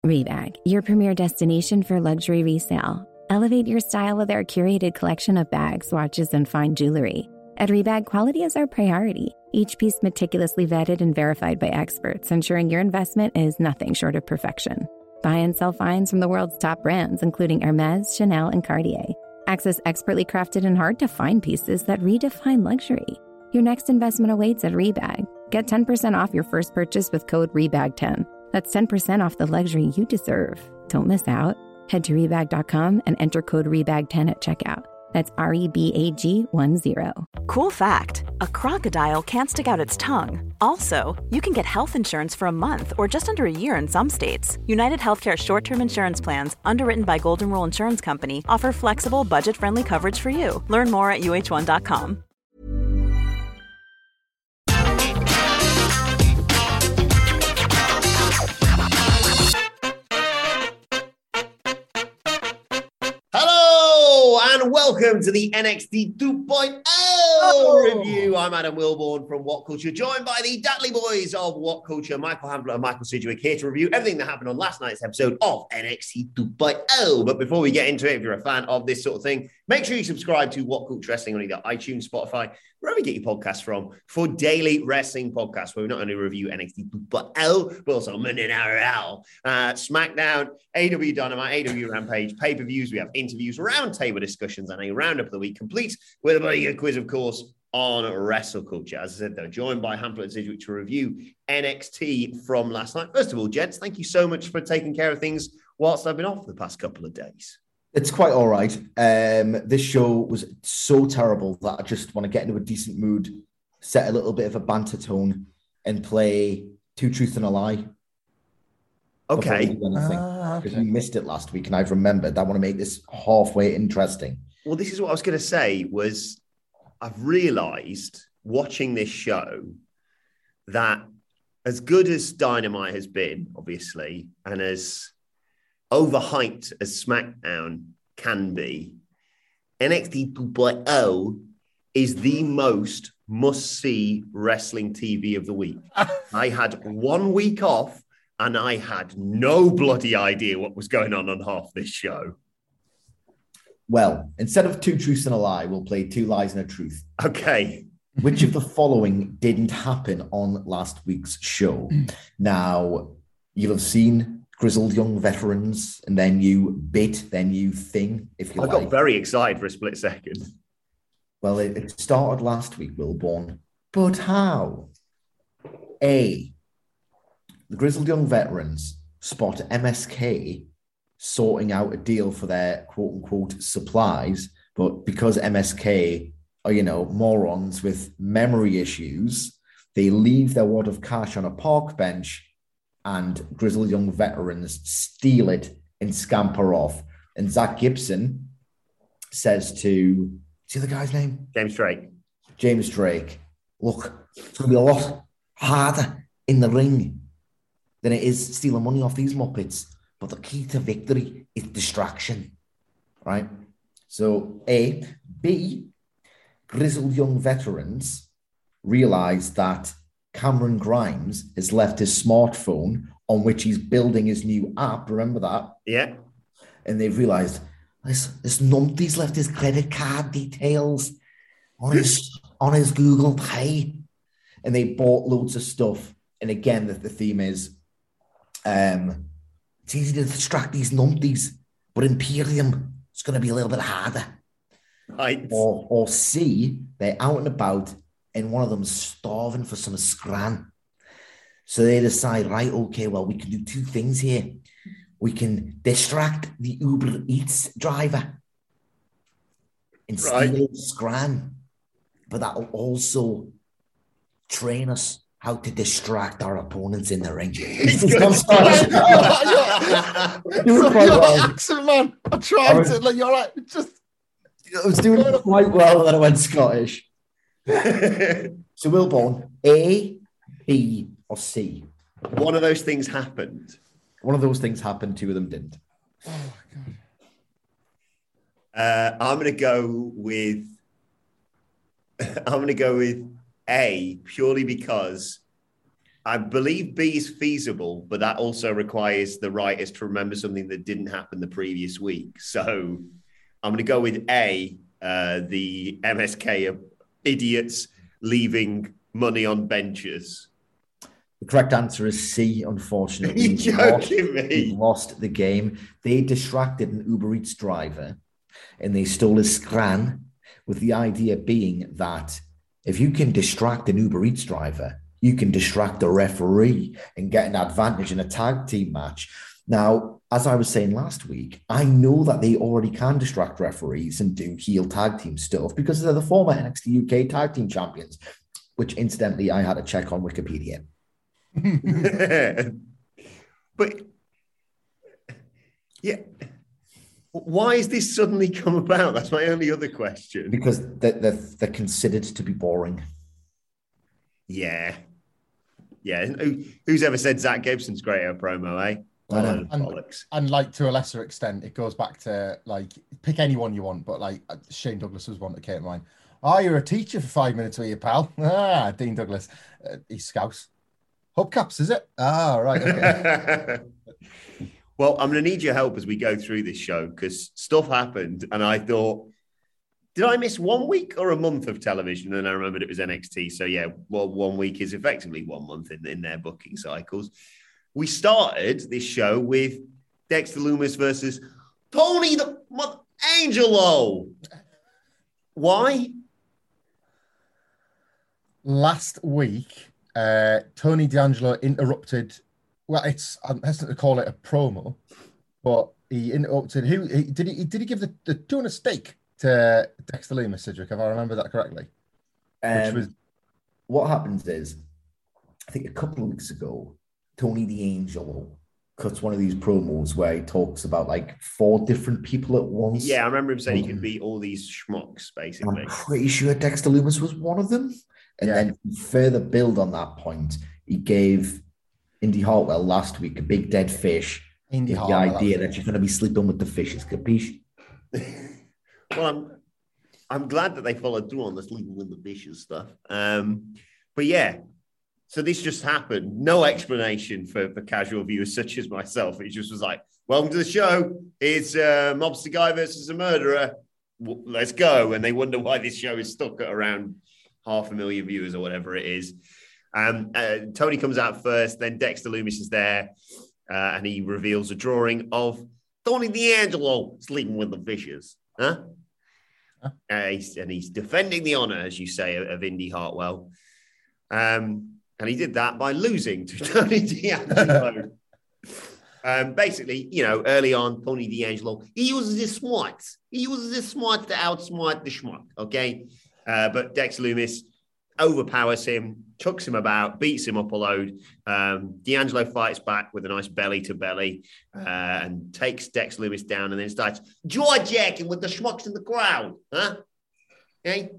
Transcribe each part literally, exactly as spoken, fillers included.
Rebag, your premier destination for luxury resale. Elevate your style with our curated collection of bags, watches, and fine jewelry. At Rebag, quality is our priority. Each piece meticulously vetted and verified by experts, ensuring your investment is nothing short of perfection. Buy and sell finds from the world's top brands, including Hermes, Chanel, and Cartier. Access expertly crafted and hard-to-find pieces that redefine luxury. Your next investment awaits at Rebag. Get ten percent off your first purchase with code rebag ten. That's ten percent off the luxury you deserve. Don't miss out. Head to rebag dot com and enter code rebag ten at checkout. That's R E B A G one zero. Cool fact, a crocodile can't stick out its tongue. Also, you can get health insurance for a month or just under a year in some states. United Healthcare short-term insurance plans, underwritten by Golden Rule Insurance Company, offer flexible, budget-friendly coverage for you. Learn more at U H one dot com. And welcome to the N X T two point oh review. I'm Adam Wilborn from What Culture, joined by the Dudley Boys of What Culture, Michael Hambler and Michael Sidgwick, here to review everything that happened on last night's episode of N X T two point oh. But before we get into it, if you're a fan of this sort of thing, make sure you subscribe to What Culture Wrestling on either iTunes, Spotify, wherever you get your podcasts from, for daily wrestling podcasts where we not only review N X T two point oh, but also Monday Night Raw, uh, SmackDown, A E W Dynamite, A E W Rampage, pay-per-views. We have interviews, roundtable discussions, and a roundup of the week, complete with a very good quiz, of course, on Wrestle Culture. As I said, they're joined by Hambler and Sidgwick to review N X T from last night. First of all, gents, thank you so much for taking care of things whilst I've been off the past couple of days. It's quite all right. Um, this show was so terrible that I just want to get into a decent mood, set a little bit of a banter tone, and play Two Truths and a Lie. Okay. Because uh, okay. we missed it last week, and I've remembered. I want to make this halfway interesting. Well, this is what I was going to say, was I've realised watching this show that as good as Dynamite has been, obviously, and as overhyped as SmackDown can be, N X T two point oh is the most must-see wrestling T V of the week. I had one week off and I had no bloody idea what was going on on half this show. Well, instead of Two Truths and a Lie, we'll play Two Lies and a Truth. Okay. Which of the following didn't happen on last week's show? Now, you'll have seen grizzled young veterans and their new bit, their new thing, if you I like. got very excited for a split second. Well, it, it started last week, Wilborn. But how? A, the grizzled young veterans spot M S K sorting out a deal for their quote-unquote supplies, but because M S K are, you know, morons with memory issues, they leave their wad of cash on a park bench and grizzled young veterans steal it and scamper off. And Zach Gibson says to, see the guy's name? James Drake. James Drake. Look, it's going to be a lot harder in the ring than it is stealing money off these Muppets. But the key to victory is distraction, right? So A. B, grizzled young veterans realize that Cameron Grimes has left his smartphone on which he's building his new app. Remember that? Yeah. And they've realized this, this numpty's left his credit card details on his, on his Google Pay. And they bought loads of stuff. And again, the, the theme is um, it's easy to distract these numpties, but Imperium, it's going to be a little bit harder. Right. Or, or C, they're out and about and one of them's starving for some scran. So they decide, right, okay, well, we can do two things here. We can distract the Uber Eats driver and steal right. scran, but that will also train us how to distract our opponents in the ring. You're your accent, man. I tried was, to. Like, you're like, just. I was doing quite well, then I went Scottish. So, Wilborn, A, B, or C? One of those things happened. One of those things happened. Two of them didn't. Oh my god. Uh, I'm going to go with. I'm going to go with A, purely because I believe B is feasible, but that also requires the writers to remember something that didn't happen the previous week. So I'm going to go with A, uh, the M S K of idiots leaving money on benches. The correct answer is C, unfortunately. You're joking me. He lost the game. They distracted an Uber Eats driver and they stole his scran, with the idea being that if you can distract an Uber Eats driver, you can distract the referee and get an advantage in a tag team match. Now, as I was saying last week, I know that they already can distract referees and do heel tag team stuff because they're the former N X T U K tag team champions, which incidentally I had to check on Wikipedia. But yeah, why has this suddenly come about? That's my only other question. Because they're, they're, they're considered to be boring. Yeah. Yeah. Who, who's ever said Zach Gibson's great at a promo, eh? I know. And, and like to a lesser extent, it goes back to like pick anyone you want, but like Shane Douglas was one that came to mind. Oh, you're a teacher for five minutes, are you, pal? Ah, Dean Douglas. Uh, he's Scouse. Hubcaps, is it? Ah, right. Okay. Well, I'm going to need your help as we go through this show because stuff happened and I thought, did I miss one week or a month of television? And I remembered it was N X T. So yeah, well, one week is effectively one month in, in their booking cycles. We started this show with Dexter Lumis versus Tony the Angelo. Why? Last week, uh, Tony D'Angelo interrupted. Well, it's I'm hesitant to call it a promo, but he interrupted. Who he, did he? Did he give the, the tuna steak to Dexter Lumis, Cedric? If I remember that correctly. Um, Which was what happens is, I think a couple of weeks ago, Tony D'Angelo cuts one of these promos where he talks about like four different people at once. Yeah, I remember him saying um, he could beat all these schmucks, basically. I'm pretty sure Dexter Lumis was one of them. And yeah. then further build on that point, he gave Indy Hartwell last week a big dead fish. Indy with Hartwell, the idea that you're going to be sleeping with the fishes, capiche? Well, I'm I'm glad that they followed through on the sleeping with the fishes stuff. Um, but yeah, so this just happened. No explanation for, for casual viewers such as myself. It just was like, welcome to the show. It's a mobster guy versus a murderer. Let's go. And they wonder why this show is stuck at around half a million viewers or whatever it is. Um, uh, Tony comes out first, then Dexter Lumis is there, uh, and he reveals a drawing of Tony D'Angelo sleeping with the fishes. Huh? huh? Uh, he's, and he's defending the honor, as you say, of, of Indy Hartwell. Um, and he did that by losing to Tony D'Angelo. um, basically, you know, early on, Tony D'Angelo, he uses his smarts. He uses his smarts to outsmart the schmuck, okay? Uh, but Dexter Lumis overpowers him, chucks him about, beats him up a load. Um, D'Angelo fights back with a nice belly to belly uh, and takes Dexter Lumis down and then starts jaw jacking with the schmucks in the crowd. Huh? Okay.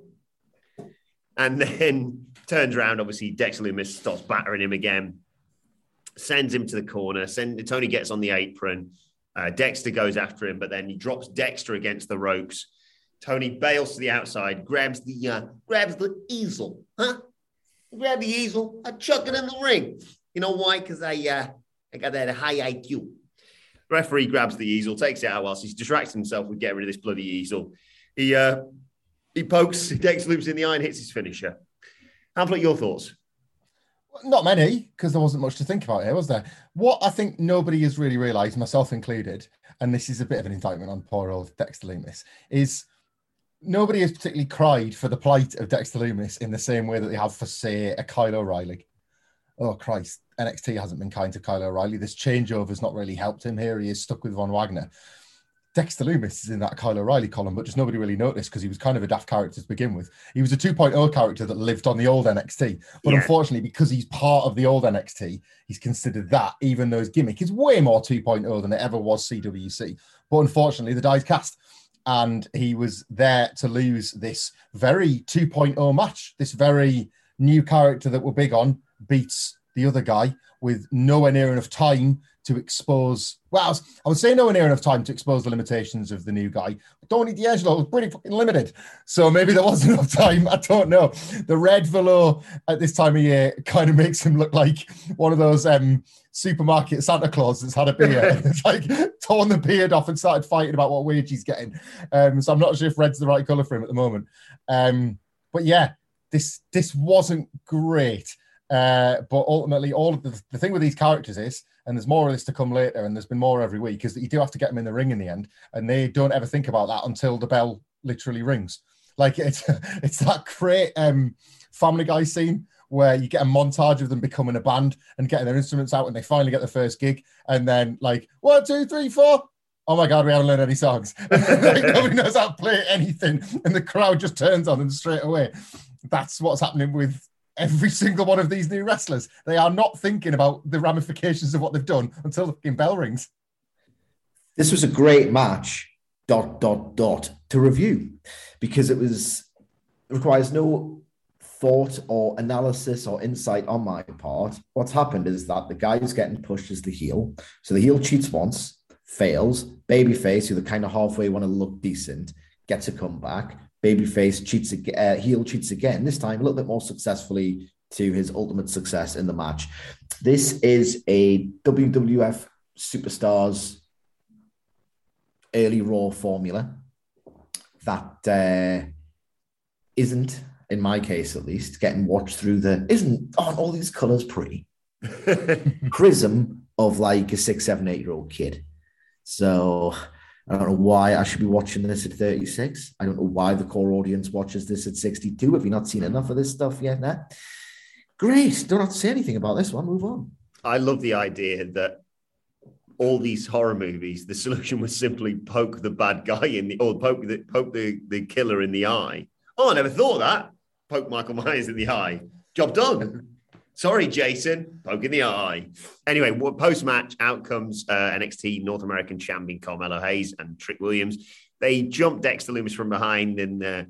And then turns around. Obviously, Dexter Lumis starts battering him again, sends him to the corner. Send, Tony gets on the apron. Uh, Dexter goes after him, but then he drops Dexter against the ropes. Tony bails to the outside, grabs the uh, grabs the easel, huh? Grab the easel, I chuck it in the ring. You know why? Because I uh, I got that high I Q. Referee grabs the easel, takes it out whilst he's distracting himself with getting rid of this bloody easel. He uh, he pokes Dexter Lumis in the eye and hits his finisher. Hamlet, your thoughts? Not many, because there wasn't much to think about here, was there? What I think nobody has really realised, myself included, and this is a bit of an indictment on poor old Dexter Lumis, is nobody has particularly cried for the plight of Dexter Lumis in the same way that they have for, say, a Kyle O'Reilly. Oh, Christ. N X T hasn't been kind to Kyle O'Reilly. This changeover has not really helped him. Here he is stuck with Von Wagner. Dexter Lumis is in that Kyle O'Reilly column, but just nobody really noticed because he was kind of a daft character to begin with. He was a two point oh character that lived on the old N X T. But yeah. Unfortunately, because he's part of the old N X T, he's considered that, even though his gimmick is way more two point oh than it ever was C W C. But unfortunately, the die's cast. And he was there to lose this very two point oh match. This very new character that we're big on beats the other guy. with nowhere near enough time to expose, well, I, was, I would say nowhere near enough time to expose the limitations of the new guy. But Tony D'Angelo was pretty fucking limited. So maybe there wasn't enough time. I don't know. The red velour at this time of year kind of makes him look like one of those um, supermarket Santa Claus that's had a beard. It's like torn the beard off and started fighting about what wage he's getting. Um, so I'm not sure if red's the right colour for him at the moment. Um, but yeah, this this wasn't great. Uh, but ultimately, all of the, the thing with these characters is, and there's more of this to come later, and there's been more every week, is that you do have to get them in the ring in the end, and they don't ever think about that until the bell literally rings. Like it's it's that great um, Family Guy scene where you get a montage of them becoming a band and getting their instruments out, and they finally get the first gig, and then like one, two, three, four. Oh my God, we haven't learned any songs. Like, nobody knows how to play anything, and the crowd just turns on them straight away. That's what's happening with every single one of these new wrestlers. They are not thinking about the ramifications of what they've done until the fucking bell rings. This was a great match, dot, dot, dot, to review, because it was it requires no thought or analysis or insight on my part. What's happened is that the guy who's getting pushed is the heel. So the heel cheats once, fails. Babyface, who they kind of halfway want to look decent, gets a comeback. Babyface cheats again, uh, heel cheats again, this time a little bit more successfully to his ultimate success in the match. This is a W W F Superstars early Raw formula that uh, isn't, in my case at least, getting watched through the, isn't, aren't all these colours pretty? Prism of like a six, seven, eight year old kid. So I don't know why I should be watching this at thirty-six. I don't know why the core audience watches this at sixty-two. Have you not seen enough of this stuff yet? Nah? Great. Don't have to say anything about this one. Move on. I love the idea that all these horror movies, the solution was simply poke the bad guy in the, or poke the, poke the, the killer in the eye. Oh, I never thought of that. Poke Michael Myers in the eye. Job done. Sorry, Jason. Poke in the eye. Anyway, post-match, out comes uh, N X T North American champion Carmelo Hayes and Trick Williams. They jump Dexter Lumis from behind, and, uh,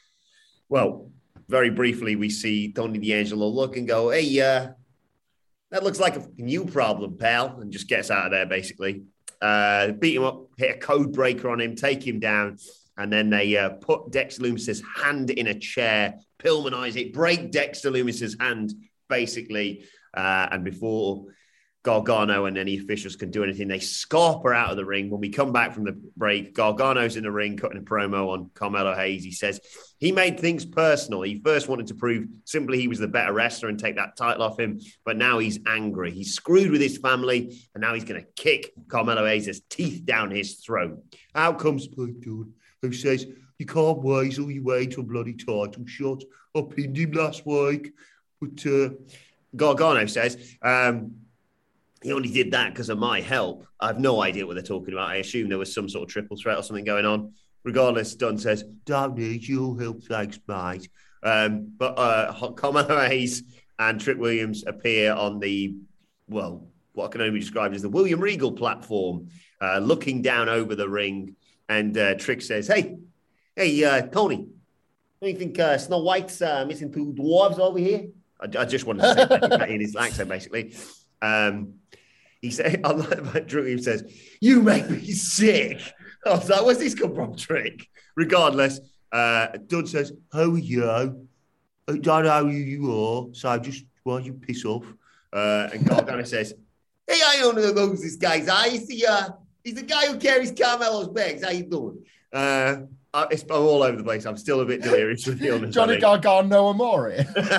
well, very briefly, we see Tony D'Angelo look and go, hey, uh, that looks like a new problem, pal, and just gets out of there, basically. Uh, beat him up, hit a code breaker on him, take him down, and then they uh, put Dexter Lumis's hand in a chair, Pillmanize it, break Dexter Lumis's hand, basically, uh, and before Gargano and any officials can do anything, they scarper out of the ring. When we come back from the break, Gargano's in the ring cutting a promo on Carmelo Hayes. He says he made things personal. He first wanted to prove simply he was the better wrestler and take that title off him, but now he's angry. He's screwed with his family, and now he's going to kick Carmelo Hayes' teeth down his throat. Out comes Blake Dude, who says, you can't weasel your way to a bloody title shot. I pinned him last week. But uh, Gargano says, um, he only did that because of my help. I have no idea what they're talking about. I assume there was some sort of triple threat or something going on. Regardless, Dunn says, don't need your help, thanks, mate. Um, but uh, Carmelo Hayes and Trick Williams appear on the, well, what can only be described as the William Regal platform, uh, looking down over the ring. And uh, Trick says, hey, hey, uh, Tony, don't you think uh, Snow White's uh, missing two dwarves over here? I, I just wanted to say that in his accent, basically. Um, he said, I like that Drew says, you make me sick. I was like, where's this come from, Trick? Regardless, uh, Dunn says, how are you? I don't know who you are, so just, why don't you piss off? Uh, and Gargano says, hey, I don't know who this guy's are. He's the, uh, he's the guy who carries Carmelo's bags. How you doing? Uh, I, it's, I'm all over the place. I'm still a bit delirious with the illness. Johnny Gargano Amore.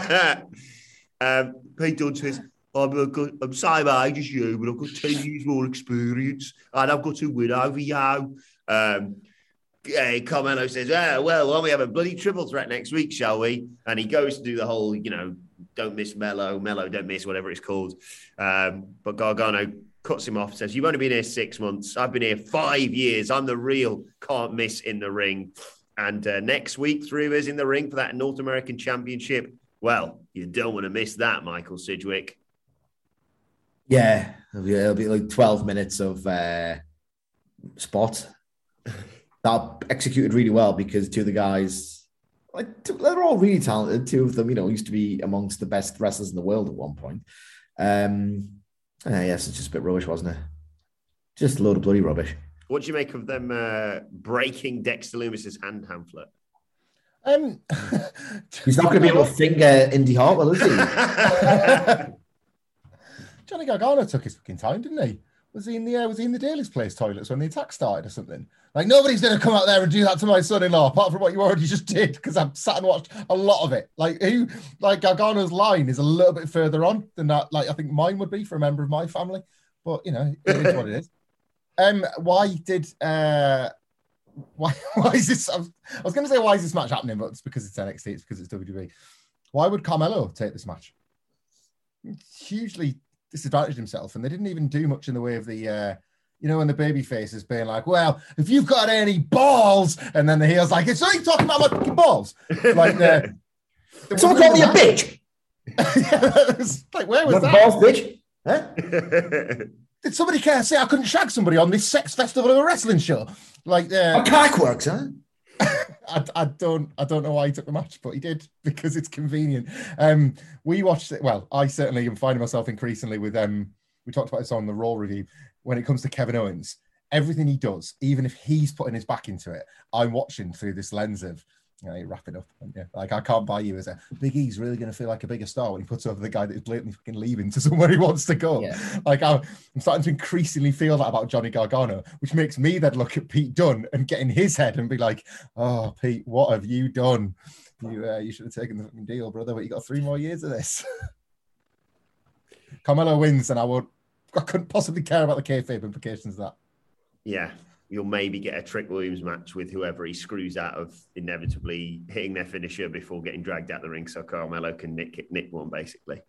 um, Pete Dunn says, I'm, a good, I'm same age as you, but I've got ten years more experience, and I've got to win over you. Um, yeah, Carmelo says, oh, well, why don't we have a bloody triple threat next week, shall we? And he goes to do the whole, you know, don't miss Mello, Mello, don't miss, whatever it's called. Um, but Gargano cuts him off, says, you've only been here six months. I've been here five years. I'm the real can't miss in the ring. And uh, next week, three of us in the ring for that North American Championship. Well, you don't want to miss that, Michael Sidgwick. Yeah, it'll be, it'll be like twelve minutes of uh, spot that executed really well because two of the guys, like, they're all really talented. Two of them, you know, used to be amongst the best wrestlers in the world at one point. Um, Uh, yes, it's just a bit rubbish, wasn't it? Just a load of bloody rubbish. What do you make of them uh, breaking Dexter Lumis's hand, Hamlet? Um, He's not going to be able to finger Indy Hartwell, is he? Johnny Gargano took his fucking time, didn't he? Was he in the uh, was he in the Daly's place toilets when the attack started or something? Like, nobody's going to come out there and do that to my son-in-law, apart from what you already just did, because I've sat and watched a lot of it. Like, who, like Gargano's line is a little bit further on than that. Like, I think mine would be for a member of my family, but you know, it is what it is. Um, why did uh, why why is this? I was, I was going to say why is this match happening, but it's because it's N X T, it's because it's W W E. Why would Carmelo take this match? Hugely disadvantaged himself, and they didn't even do much in the way of the, uh, you know, when the baby face is being like, well, if you've got any balls, and then the heel's like, it's only talking about my fucking balls. Like, uh, someone called me a bitch. Yeah, was, like, where was that? Balls, bitch. Huh? Did somebody care say I couldn't shag somebody on this sex festival of a wrestling show? Like, uh, a cock works, huh? I, I don't I don't know why he took the match, but he did because it's convenient. Um, we watched it. Well, I certainly am finding myself increasingly with um. We talked about this on the Raw review. When it comes to Kevin Owens, everything he does, even if he's putting his back into it, I'm watching through this lens of, you know, wrap it up. Yeah, like, I can't buy you as a Big E's really going to feel like a bigger star when he puts over the guy that is blatantly fucking leaving to somewhere he wants to go. Yeah. Like, I'm, I'm starting to increasingly feel that about Johnny Gargano, which makes me then look at Pete Dunne and get in his head and be like, oh, Pete, what have you done? You uh, you should have taken the fucking deal, brother, but you got three more years of this. Carmelo wins, and I won't. I couldn't possibly care about the kayfabe implications of that. Yeah. You'll maybe get a Trick Williams match with whoever he screws out of inevitably hitting their finisher before getting dragged out the ring, so Carmelo can nick, nick one, basically.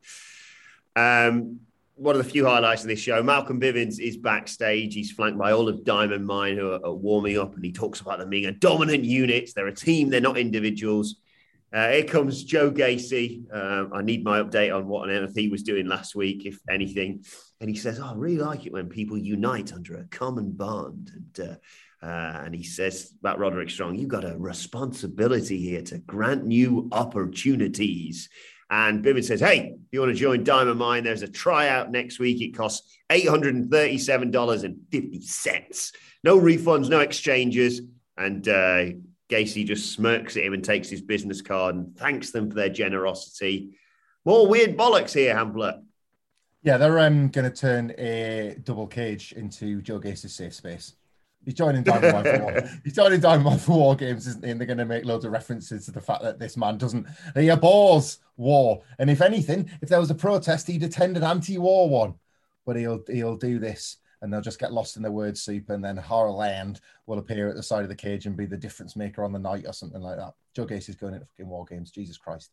Um, one of the few highlights of this show, Malcolm Bivens is backstage. He's flanked by all of Diamond Mine, who are, are warming up, and he talks about them being a dominant unit. They're a team, they're not individuals. Uh, here comes Joe Gacy. Um, I need my update on what on earth he was doing last week, if anything. And he says, oh, I really like it when people unite under a common bond. And, uh, uh, and he says about Roderick Strong, you've got a responsibility here to grant new opportunities. And Bivens says, hey, if you want to join Diamond Mine, there's a tryout next week. It costs eight hundred thirty-seven dollars and fifty cents. No refunds, no exchanges. And uh, Gacy just smirks at him and takes his business card and thanks them for their generosity. More weird bollocks here, Hamlet. Yeah, they're um, going to turn a double cage into Joe Gacy's safe space. He's joining Diamond Mine for War. He's joining Diamond Mine for War Games, isn't he? And they're going to make loads of references to the fact that this man doesn't, he abhors war. And if anything, if there was a protest, he'd attend an anti-war one. But he'll he'll do this, and they'll just get lost in the word soup, and then Harland will appear at the side of the cage and be the difference maker on the night or something like that. Joe Gacy's going into fucking War Games. Jesus Christ.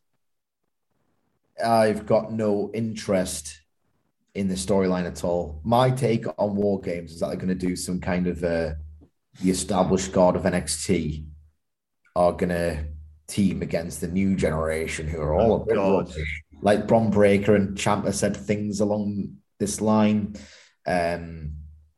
I've got no interest in the storyline at all. My take on War Games is that they're going to do some kind of uh, the established guard of N X T are going to team against the new generation who are all oh, a bit God. rubbish. Like Bron Breakker and Ciampa said things along this line. Um,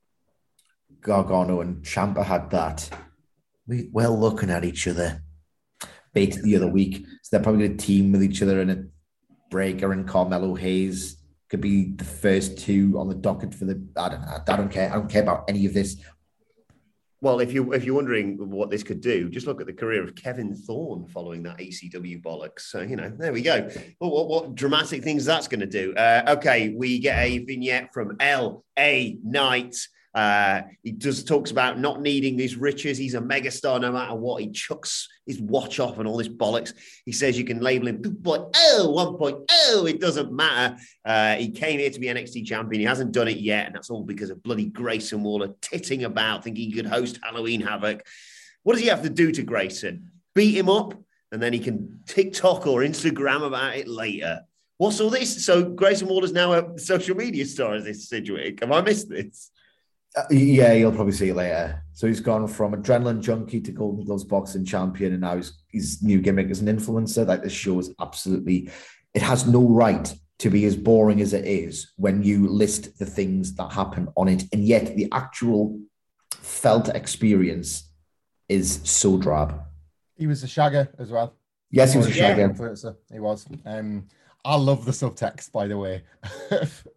Gargano and Ciampa had that we well looking at each other bait the other week. So they're probably going to team with each other, and a Breakker and Carmelo Hayes could be the first two on the docket for the. I don't know. I don't care. I don't care about any of this. Well, if you if you're wondering what this could do, just look at the career of Kevin Thorne following that E C W bollocks. So you know, there we go. Well, what, what dramatic things that's going to do? Uh, okay, we get a vignette from L A Knight. Uh, he just talks about not needing these riches. He's a megastar no matter what. He chucks his watch off and all this bollocks. He says you can label him two point oh, one point oh. It doesn't matter. Uh, he came here to be N X T champion. He hasn't done it yet. And that's all because of bloody Grayson Waller titting about, thinking he could host Halloween Havoc. What does he have to do to Grayson? Beat him up, and then he can TikTok or Instagram about it later. What's all this? So Grayson Waller's now a social media star, is this situated? Have I missed this? Uh, yeah, you'll probably see it later. So he's gone from adrenaline junkie to Golden Gloves boxing champion, and now his, his new gimmick is an influencer. Like, this show is absolutely, it has no right to be as boring as it is when you list the things that happen on it, and yet the actual felt experience is so drab. He was a shagger as well. Yes, he was a shagger. Influencer. He was. Um, I love the subtext, by the way.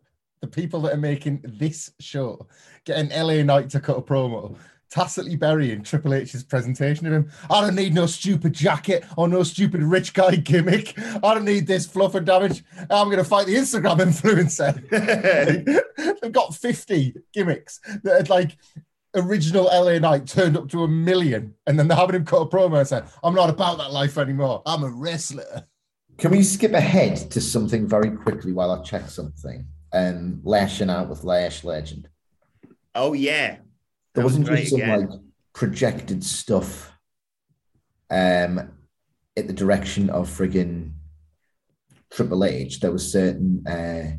the people that are making this show get an L A Knight to cut a promo, tacitly burying Triple H's presentation of him. I don't need no stupid jacket or no stupid rich guy gimmick. I don't need this fluff and damage. I'm going to fight the Instagram influencer. They've got fifty gimmicks that are like original L A Knight turned up to a million, and then they're having him cut a promo and say, I'm not about that life anymore. I'm a wrestler. Can we skip ahead to something very quickly while I check something? Um, lashing out with Lash Legend. Oh, yeah. There wasn't was just some again. like projected stuff um, at the direction of friggin' Triple H. There was certain uh,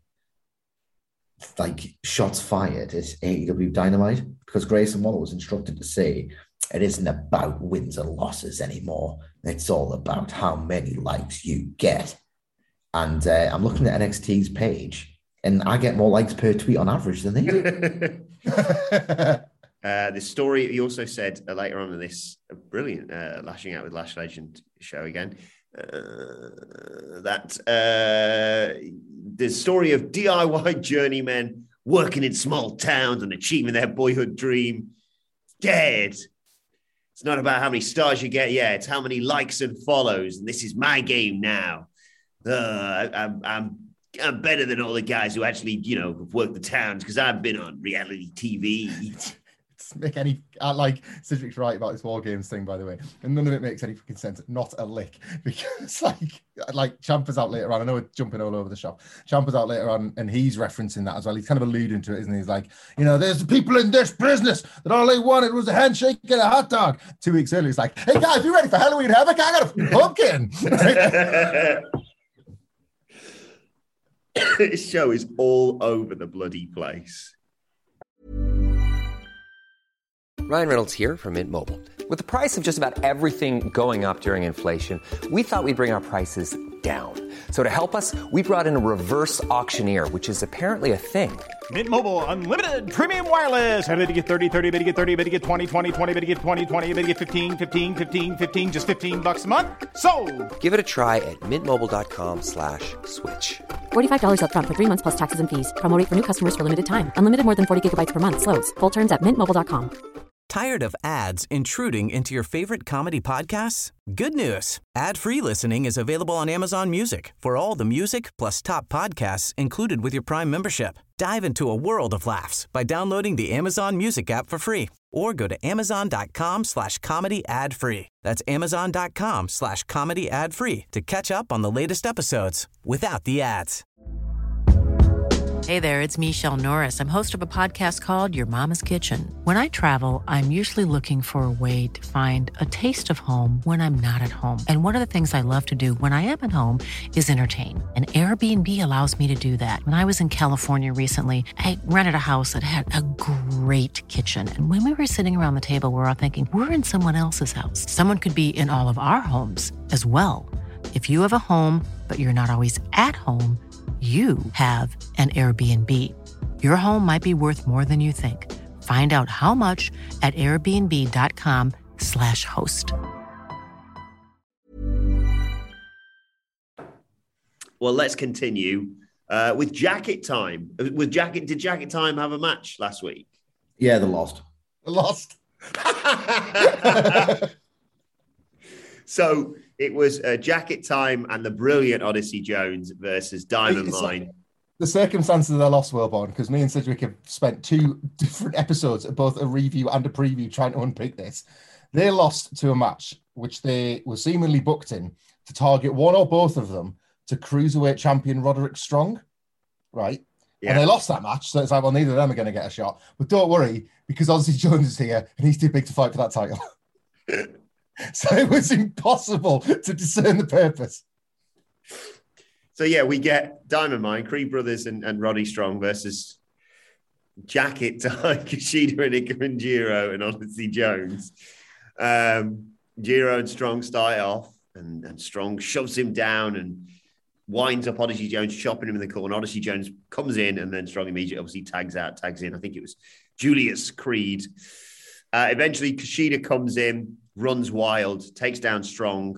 like shots fired at A E W Dynamite because Grayson Waller was instructed to say it isn't about wins and losses anymore. It's all about how many likes you get. And uh, I'm looking at N X T's page, and I get more likes per tweet on average than they do. uh, the story, he also said uh, later on in this uh, brilliant uh, Lashing Out with Lash Legend show again, uh, that uh, the story of D I Y journeymen working in small towns and achieving their boyhood dream, dead. It's not about how many stars you get. Yeah, it's how many likes and follows. And this is my game now. Uh, I'm, I'm, I'm better than all the guys who actually, you know, have worked the towns because I've been on reality T V. Make any uh, like Cedric's right about this War Games thing, by the way, and none of it makes any freaking sense. Not a lick, because like like Ciampa's out later on. I know we're jumping all over the shop. Ciampa's out later on, and he's referencing that as well. He's kind of alluding to it, isn't he? He's like, you know, there's people in this business that all they wanted was a handshake and a hot dog. Two weeks earlier, he's like, hey guys, you ready for Halloween Havoc? I got a pumpkin. This show is all over the bloody place. Ryan Reynolds here from Mint Mobile. With the price of just about everything going up during inflation, we thought we'd bring our prices down. So to help us, we brought in a reverse auctioneer, which is apparently a thing. Mint Mobile Unlimited Premium Wireless. How to get thirty, thirty, how to get thirty, how to get twenty, twenty, twenty, how to get twenty, twenty, how to get fifteen, fifteen, fifteen, fifteen, just fifteen bucks a month? Sold! Give it a try at mintmobile.com slash switch. forty-five dollars up front for three months plus taxes and fees. Promo rate for new customers for limited time. Unlimited more than forty gigabytes per month. Slows full terms at mint mobile dot com. Tired of ads intruding into your favorite comedy podcasts? Good news. Ad-free listening is available on Amazon Music for all the music plus top podcasts included with your Prime membership. Dive into a world of laughs by downloading the Amazon Music app for free or go to amazon.com slash comedy ad free. That's amazon.com slash comedy ad free to catch up on the latest episodes without the ads. Hey there, it's Michelle Norris. I'm host of a podcast called Your Mama's Kitchen. When I travel, I'm usually looking for a way to find a taste of home when I'm not at home. And one of the things I love to do when I am at home is entertain. And Airbnb allows me to do that. When I was in California recently, I rented a house that had a great kitchen. And when we were sitting around the table, we were all thinking, we're in someone else's house. Someone could be in all of our homes as well. If you have a home, but you're not always at home, you have an Airbnb. Your home might be worth more than you think. Find out how much at airbnb.com slash host. Well, let's continue uh, with Jacket Time. With Jacket, did Jacket Time have a match last week? Yeah, they lost. They lost. So it was uh, Jacket Time and the brilliant Odyssey Jones versus Diamond It's Mine. like the circumstances of their loss, Wilborn, because me and Cedric have spent two different episodes, both a review and a preview, trying to unpick this. They lost to a match which they were seemingly booked in to target one or both of them to cruiserweight champion Roderick Strong, right? Yeah. And they lost that match, so it's like, well, neither of them are going to get a shot. But don't worry, because Odyssey Jones is here, and he's too big to fight for that title. So it was impossible to discern the purpose. So, yeah, we get Diamond Mine, Creed Brothers and, and Roddy Strong versus Jacket Time, Kushida and Ikemen Jiro and Odyssey Jones. Um, Jiro and Strong start off, and, and Strong shoves him down and winds up Odyssey Jones, chopping him in the corner. Odyssey Jones comes in, and then Strong immediately obviously tags out, tags in. I think it was Julius Creed. Uh, eventually, Kushida comes in, runs wild, takes down Strong,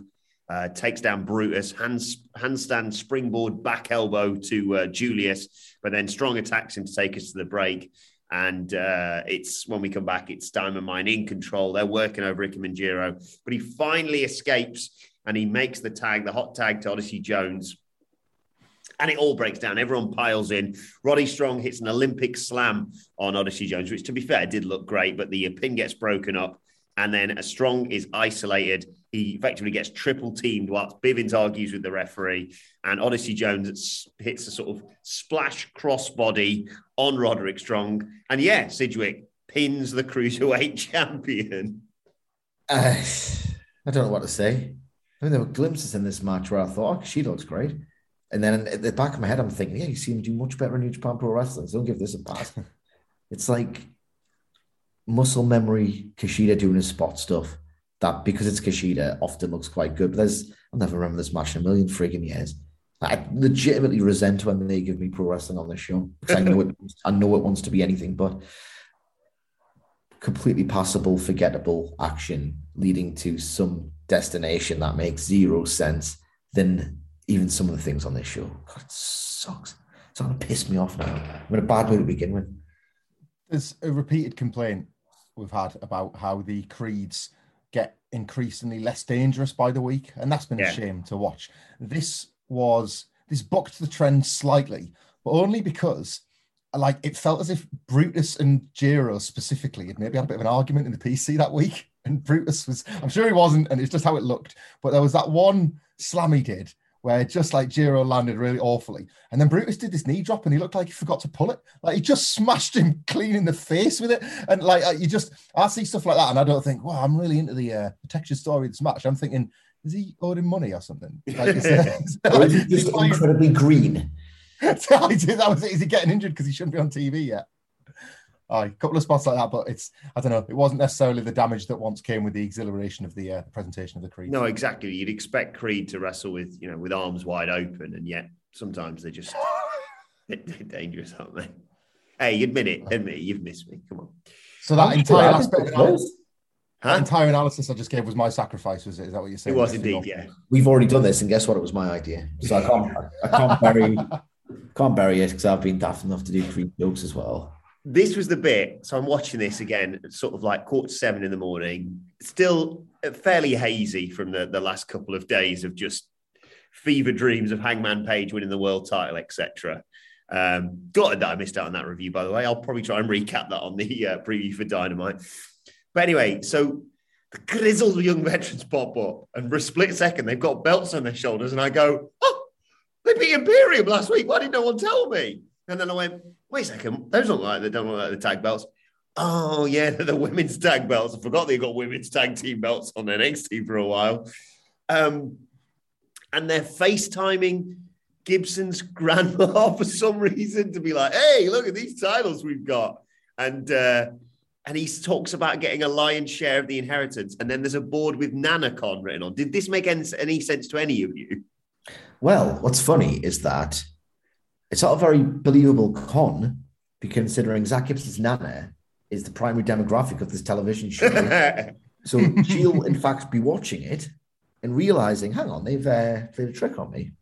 uh, takes down Brutus, hands, handstand springboard back elbow to uh, Julius, but then Strong attacks him to take us to the break. And uh, it's when we come back, it's Diamond Mine in control. They're working over Ikemen but he finally escapes and he makes the tag, the hot tag to Odyssey Jones. And it all breaks down. Everyone piles in. Roddy Strong hits an Olympic slam on Odyssey Jones, which, to be fair, did look great, but the pin gets broken up. And then a Strong is isolated. He effectively gets triple teamed whilst Bivens argues with the referee. And Odyssey Jones hits a sort of splash crossbody on Roderick Strong. And yeah, Sidgwick pins the Cruiserweight champion. Uh, I don't know what to say. I mean, there were glimpses in this match where I thought, oh, she looks great. And then at the back of my head, I'm thinking, yeah, you see him do much better in New Japan Pro Wrestling. So don't give this a pass. It's like muscle memory, Kushida doing his spot stuff. That because it's Kushida often looks quite good. But there's, I'll never remember this match in a million frigging years. I legitimately resent when they give me pro wrestling on this show because I know it. I know it wants to be anything but completely passable, forgettable action leading to some destination that makes zero sense. Then even some of the things on this show, God, it sucks. It's going to piss me off now. I'm in a bad mood to begin with. There's a repeated complaint we've had about how the creeds get increasingly less dangerous by the week, and that's been yeah. a shame to watch. This was this bucked the trend slightly, but only because like it felt as if Brutus and Jiro specifically had maybe had a bit of an argument in the P C that week, and Brutus was, I'm sure he wasn't, and it's just how it looked, but there was that one slam he did where just like Jiro landed really awfully. And then Brutus did this knee drop and he looked like he forgot to pull it. Like he just smashed him clean in the face with it. And like, you just, I see stuff like that and I don't think, wow, I'm really into the, uh, the texture story of this match. I'm thinking, is he owed him money or something? Like, is, there, is, there, like, is he just incredibly green? that was it. Is he getting injured because he shouldn't be on T V yet? Uh, a couple of spots like that, but it's, I don't know, it wasn't necessarily the damage that once came with the exhilaration of the uh, presentation of the Creed. No, exactly. You'd expect Creed to wrestle with, you know, with arms wide open, and yet sometimes they're just they're dangerous, aren't they? Hey, admit it, admit it, you've missed me. Come on. So that I'm entire aspect, huh? that entire analysis I just gave was my sacrifice, was it? Is that what you're saying? It was indeed, yeah. We've already done this, and guess what? It was my idea. So I can't, I can't bury, can't bury it because I've been daft enough to do Creed jokes as well. This was the bit. So I'm watching this again, sort of like quarter to seven in the morning, still fairly hazy from the, the last couple of days of just fever dreams of Hangman Page winning the world title, et cetera. Um, gutted that I missed out on that review, by the way. I'll probably try and recap that on the uh, preview for Dynamite. But anyway, so the grizzled young veterans pop up, and for a split second, they've got belts on their shoulders, and I go, oh, they beat Imperium last week. Why did no one tell me? And then I went, wait a second, those don't look like they don't look like the tag belts. Oh, yeah, they're the women's tag belts. I forgot they got women's tag team belts on N X T for a while. Um, and they're FaceTiming Gibson's grandma for some reason to be like, hey, look at these titles we've got. And uh, and he talks about getting a lion's share of the inheritance. And then there's a board with NanaCon written on. Did this make any, any sense to any of you? Well, what's funny is that it's not a very believable con, considering Zach Gibson's Nana is the primary demographic of this television show. So she'll, in fact, be watching it and realizing, hang on, they've uh, played a trick on me.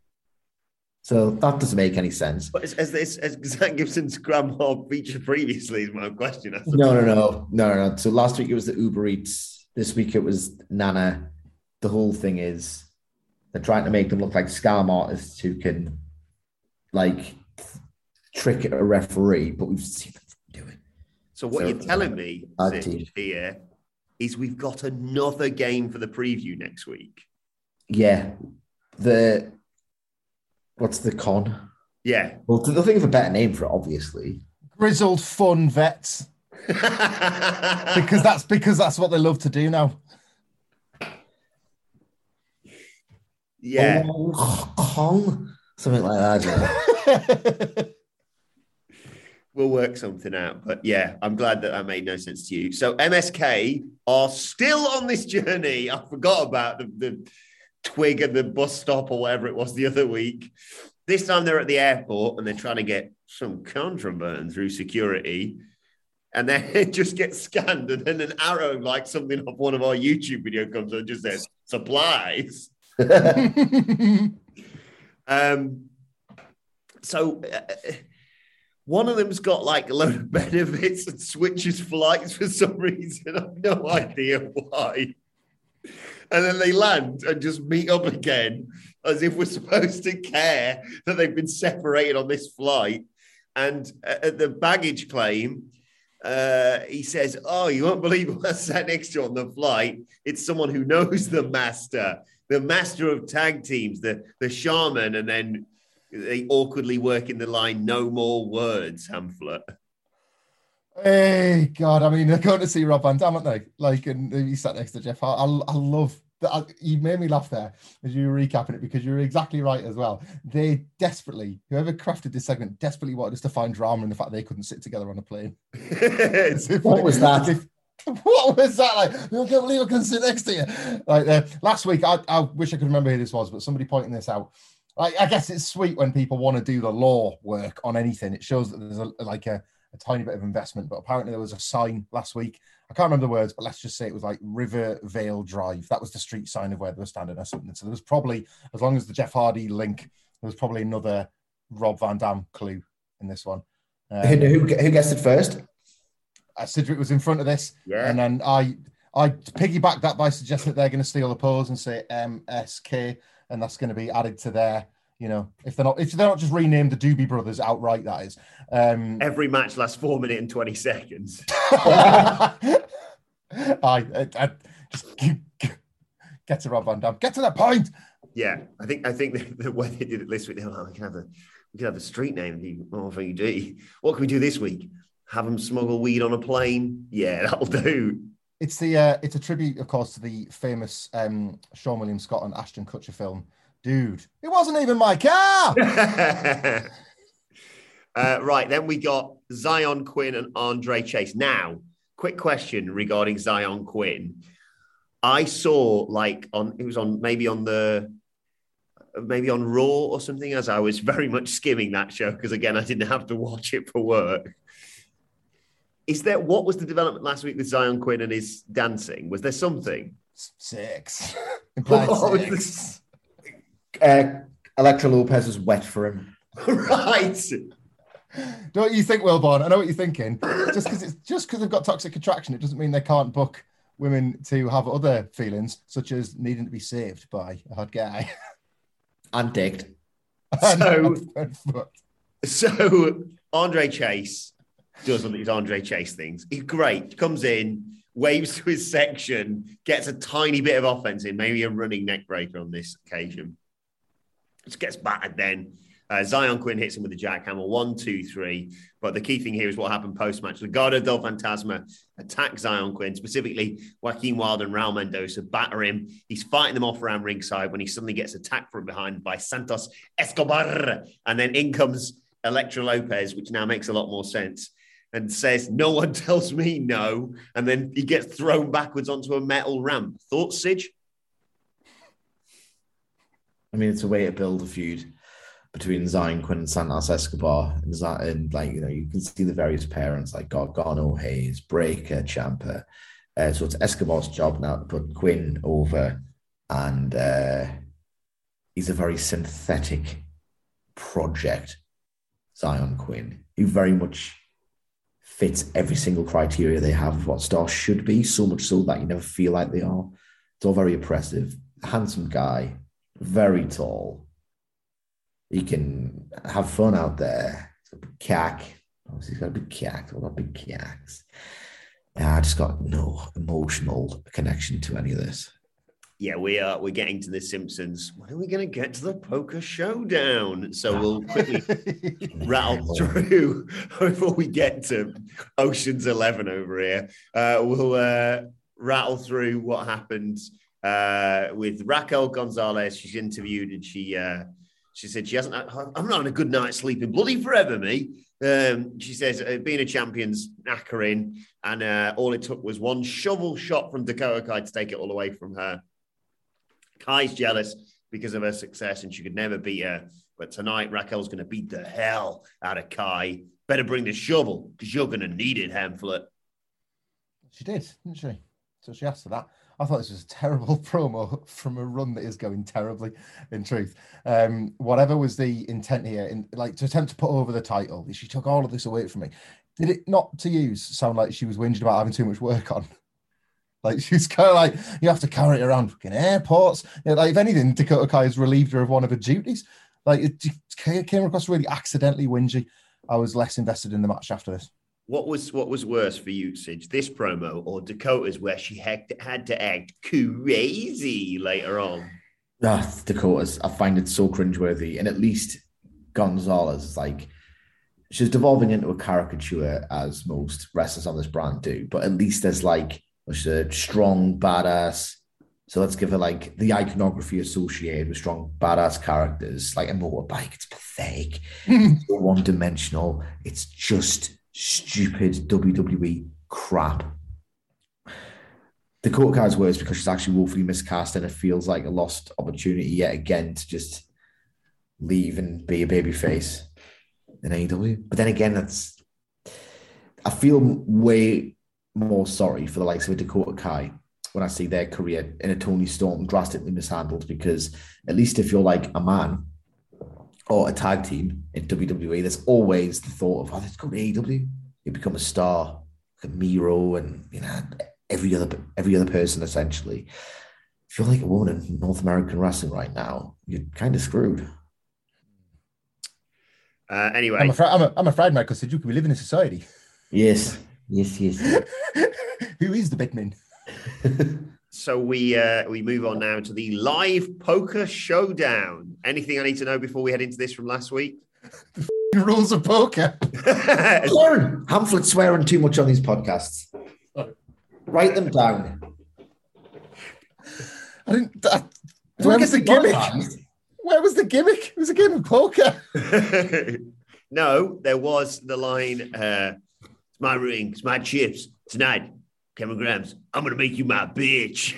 So that doesn't make any sense. But as this, as Zach Gibson's grandma featured previously, is my question. No, no, no, no, no. So last week it was the Uber Eats. This week it was Nana. The whole thing is they're trying to make them look like scam artists who can, like, trick a referee, but we've seen them do it. So what so, you're telling me Sid, here is we've got another game for the preview next week. Yeah. The what's the con? Yeah. Well, they'll think of a better name for it, obviously. Grizzled Fun Vets. because that's because that's what they love to do now. Yeah. Oh, con. Something like that. We'll work something out. But yeah, I'm glad that that made no sense to you. So M S K are still on this journey. I forgot about the, the twig at the bus stop or whatever it was the other week. This time they're at the airport and they're trying to get some contraband through security. And then it just gets scanned. And then an arrow, like something off one of our YouTube videos, comes up and just says, supplies. um, so uh, one of them's got like a load of benefits and switches flights for some reason. I've no idea why. And then they land and just meet up again as if we're supposed to care that they've been separated on this flight. And at the baggage claim, uh, he says, oh, you won't believe what I sat next to on the flight. It's someone who knows the master, the master of tag teams, the, the shaman. And then they awkwardly work in the line, no more words, Hamflet. Hey, God, I mean, they're going to see Rob Van Dam, aren't they? Like, and he sat next to Jeff Hart. I, I love that. I, you made me laugh there as you were recapping it, because you're exactly right as well. They desperately, whoever crafted this segment, desperately wanted us to find drama in the fact they couldn't sit together on a plane. What was that? If, what was that like? I can't believe I couldn't sit next to you. Like uh, last week, I, I wish I could remember who this was, but somebody pointing this out. Like, I guess it's sweet when people want to do the law work on anything. It shows that there's a, like a, a tiny bit of investment, but apparently there was a sign last week. I can't remember the words, but let's just say it was like River Vale Drive. That was the street sign of where they were standing or something. So there was probably, as long as the Jeff Hardy link, there was probably another Rob Van Dam clue in this one. Um, who, who, who guessed it first? Uh, Cedric was in front of this. Yeah. And then I I piggybacked that by suggesting that they're going to steal the pose and say M S K, and that's going to be added to their, you know, if they're not if they're not just renamed the Doobie Brothers outright, that is. Um, Every match lasts four minutes and twenty seconds. I, I, I just get to Rob Van Dam. Get to that point. Yeah, I think I think the, the way they did it this week, they were like, we can have a we can have a street name. The R V D. What can we do this week? Have them smuggle weed on a plane? Yeah, that'll do. It's the uh, it's a tribute, of course, to the famous um, Sean William Scott and Ashton Kutcher film. Dude, it wasn't even my car. uh, right, then we got Zion Quinn and Andre Chase. Now, quick question regarding Zion Quinn. I saw like on it was on maybe on the maybe on Raw or something, as I was very much skimming that show because again I didn't have to watch it for work. Is there what was the development last week with Zion Quinn and his dancing? Was there something? Six. What six. Uh, Electra Lopez was wet for him. Right. Don't you think, Wilborn? I know what you're thinking. Just because it's just because they've got toxic attraction, it doesn't mean they can't book women to have other feelings, such as needing to be saved by a hot guy. And dicked. So, so Andre Chase does one of these Andre Chase things. He's great. Comes in, waves to his section, gets a tiny bit of offense in, maybe a running neck breaker on this occasion. Just gets battered then. Uh, Zion Quinn hits him with a jackhammer, one, two, three. But the key thing here is what happened post-match. Legado del Fantasma attack Zion Quinn, specifically Joaquin Wilde and Raul Mendoza, batter him. He's fighting them off around ringside when he suddenly gets attacked from behind by Santos Escobar. And then in comes Electra Lopez, which now makes a lot more sense, and says, no one tells me no. And then he gets thrown backwards onto a metal ramp. Thoughts, Sidge? I mean, it's a way to build a feud between Zion Quinn and Santos Escobar. And, and like, you know, you can see the various parents like Gargano, Hayes, Breaker, Ciampa. Uh, so it's Escobar's job now to put Quinn over. And uh, he's a very synthetic project, Zion Quinn. He very much fits every single criteria they have of what stars should be, so much so that you never feel like they are. It's all very oppressive. Handsome guy, very tall. He can have fun out there. He's got a big cack. Obviously, he's got a big cack. All got big cacks. Yeah, I just got no emotional connection to any of this. Yeah, we are. We're getting to The Simpsons. When are we going to get to the poker showdown? So we'll quickly rattle through before we get to Ocean's Eleven over here. Uh, we'll uh, rattle through what happened uh, with Raquel Gonzalez. She's interviewed and she uh, she said she hasn't. I'm not on a good night's sleeping bloody forever, me. Um, she says uh, being a champion's knackering, and uh, all it took was one shovel shot from Dakota Kai to take it all away from her. Kai's jealous because of her success and she could never beat her. But tonight, Raquel's going to beat the hell out of Kai. Better bring the shovel because you're going to need it, Hamflet. She did, didn't she? So she asked for that. I thought this was a terrible promo from a run that is going terribly, in truth. Um, whatever was the intent here, in like to attempt to put over the title, she took all of this away from me. Did it not, to use, sound like she was whinging about having too much work on? Like, she's kind of like, you have to carry it around fucking airports. You know, like, if anything, Dakota Kai has relieved her of one of her duties. Like, it came across really accidentally whingy. I was less invested in the match after this. What was what was worse for you, Sidge, this promo or Dakota's where she had, had to act crazy later on? Ah, Dakota's. I find it so cringeworthy. And at least Gonzalez is like, she's devolving into a caricature as most wrestlers on this brand do. But at least there's like, she's a strong, badass. So let's give her like the iconography associated with strong, badass characters, like a motorbike. It's pathetic. It's so one-dimensional. It's just stupid W W E crap. Dakota Kai's worse because she's actually woefully miscast and it feels like a lost opportunity yet again to just leave and be a babyface in A E W. But then again, that's I feel way more sorry for the likes of a Dakota Kai when I see their career in a Tony Storm drastically mishandled, because at least if you're like a man or a tag team in W W E, there's always the thought of, oh, let's go to A E W. You become a star, like a Miro and, you know, every other every other person, essentially. If you're like a woman in North American wrestling right now, you're kind of screwed. Uh, anyway. I'm afraid, I'm, a, I'm afraid, Michael said you could be living in society. Yes. Yes, yes. Who is the Bitman? So we uh, we move on now to the live poker showdown. Anything I need to know before we head into this from last week? The rules of poker. Learn. Hamflet swearing too much on these podcasts. Write them down. I didn't. That, where was the gimmick? Where was the gimmick? It was a game of poker. No, there was the line, uh, it's my ring, it's my chips. Tonight, Cameron Grimes, I'm going to make you my bitch.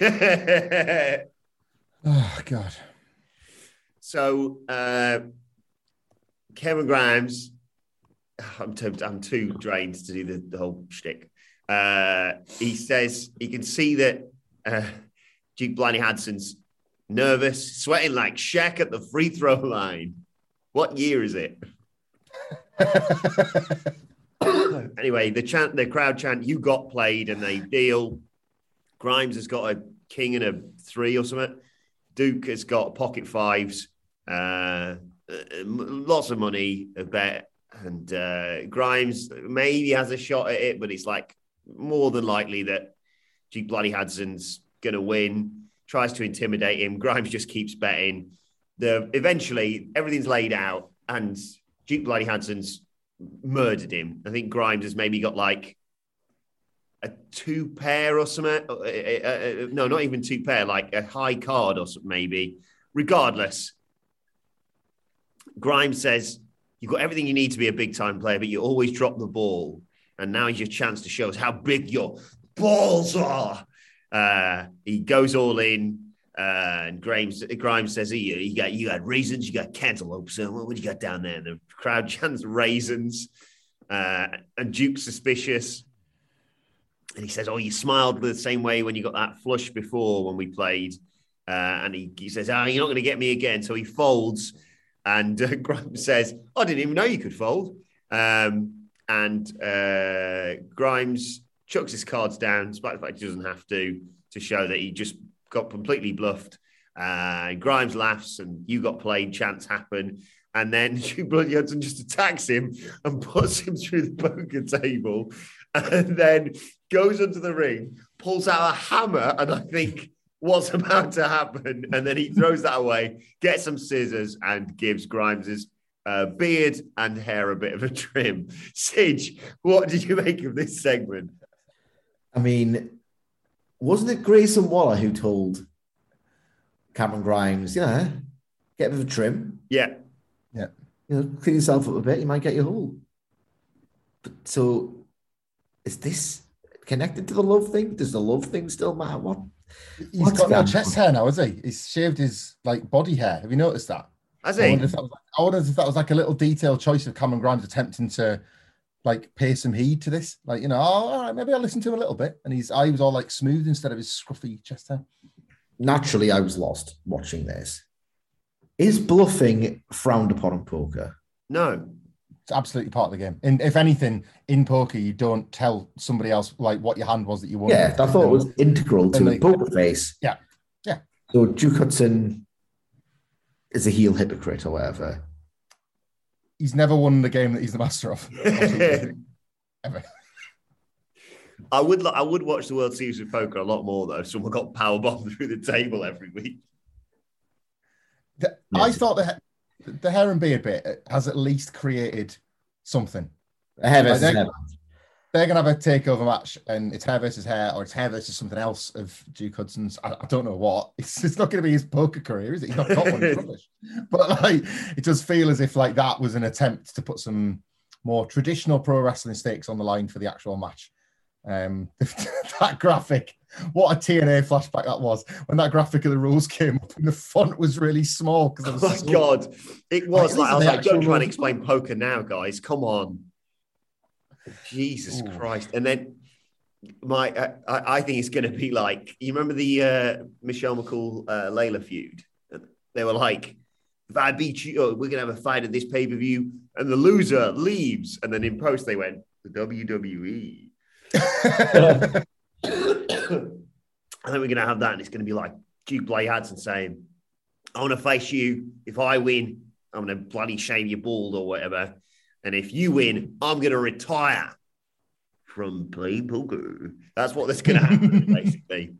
Oh, God. So, uh, Cameron Grimes, I'm too, I'm too drained to do the, the whole shtick. Uh, he says he can see that uh, Duke Bliney Hadson's nervous, sweating like Shaq at the free throw line. What year is it? Anyway, the chant, the crowd chant, "You got played," and they deal. Grimes has got a king and a three or something. Duke has got pocket fives, uh, lots of money, a bet, and uh, Grimes maybe has a shot at it, but it's like more than likely that Duke Bloody Hadson's going to win. Tries to intimidate him. Grimes just keeps betting. The eventually everything's laid out, and Duke Bloody Hadson's murdered him. I think Grimes has maybe got like a two pair or something. Uh, uh, uh, no, not even two pair, like a high card or something, maybe. Regardless, Grimes says, "You've got everything you need to be a big time player, but you always drop the ball. And now is your chance to show us how big your balls are." Uh, he goes all in. Uh, and Grimes, Grimes says, you, you got you got raisins, you got cantaloupes. So what, what do you got down there? And the crowd chants raisins. Uh, and Duke's suspicious. And he says, "Oh, you smiled the same way when you got that flush before when we played." Uh, and he, he says, "Oh, you're not going to get me again." So he folds. And uh, Grimes says, "I didn't even know you could fold." Um, and uh, Grimes chucks his cards down, despite the fact he doesn't have to, to show that he just got completely bluffed. Uh, Grimes laughs, and "You got played," chants happen. And then Bloody Hudson just attacks him and puts him through the poker table, and then goes into the ring, pulls out a hammer, and I think what's about to happen. And then he throws that away, gets some scissors, and gives Grimes's uh, beard and hair a bit of a trim. Sidge, what did you make of this segment? I mean, wasn't it Grayson Waller who told Cameron Grimes, you know, get a bit of a trim? Yeah. Yeah. You know, clean yourself up a bit, you might get your hole. But so, is this connected to the love thing? Does the love thing still matter? What? He's What's got no that? chest hair now, has he? He's shaved his like body hair. Have you noticed that? Has I he? wonder if that was like, I wonder if that was like a little detailed choice of Cameron Grimes attempting to like pay some heed to this. Like, you know, oh, all right, maybe I'll listen to him a little bit. And his eye was all like smooth instead of his scruffy chest hair. Naturally, I was lost watching this. Is bluffing frowned upon in poker? No. It's absolutely part of the game. And if anything, in poker, you don't tell somebody else like what your hand was that you won. Yeah, I thought it was integral to like, a poker face. Yeah, yeah. So Duke Hudson is a heel hypocrite or whatever. He's never won the game that he's the master of. Ever. I would I would watch the World Series of Poker a lot more though. If someone got powerbombed through the table every week. The, yes. I thought the the hair and beard bit has at least created something. Hair versus like they're, hair. They're gonna have a takeover match, and it's hair versus hair, or it's hair versus something else of Duke Hudson's. I, I don't know what. It's, it's not going to be his poker career, is it? He's not got one. It's rubbish. But like, it does feel as if like that was an attempt to put some more traditional pro wrestling stakes on the line for the actual match. Um, that graphic, what a T N A flashback that was when that graphic of the rules came up and the font was really small. Oh my so... God, it was like, like I was like, don't try and explain poker now, guys. Come on. Jesus Ooh. Christ. And then my, I, I think it's going to be like, you remember the uh, Michelle McCool, uh, Layla feud? They were like, if I beat you, oh, we're going to have a fight at this pay-per-view and the loser leaves. And then in post, they went, the W W E. I think we're going to have that, and it's going to be like Duke Blake Hudson saying, I want to face you. If I win, I'm going to bloody shave your bald or whatever. And if you win, I'm going to retire from playing poker. That's what that's going to happen, basically.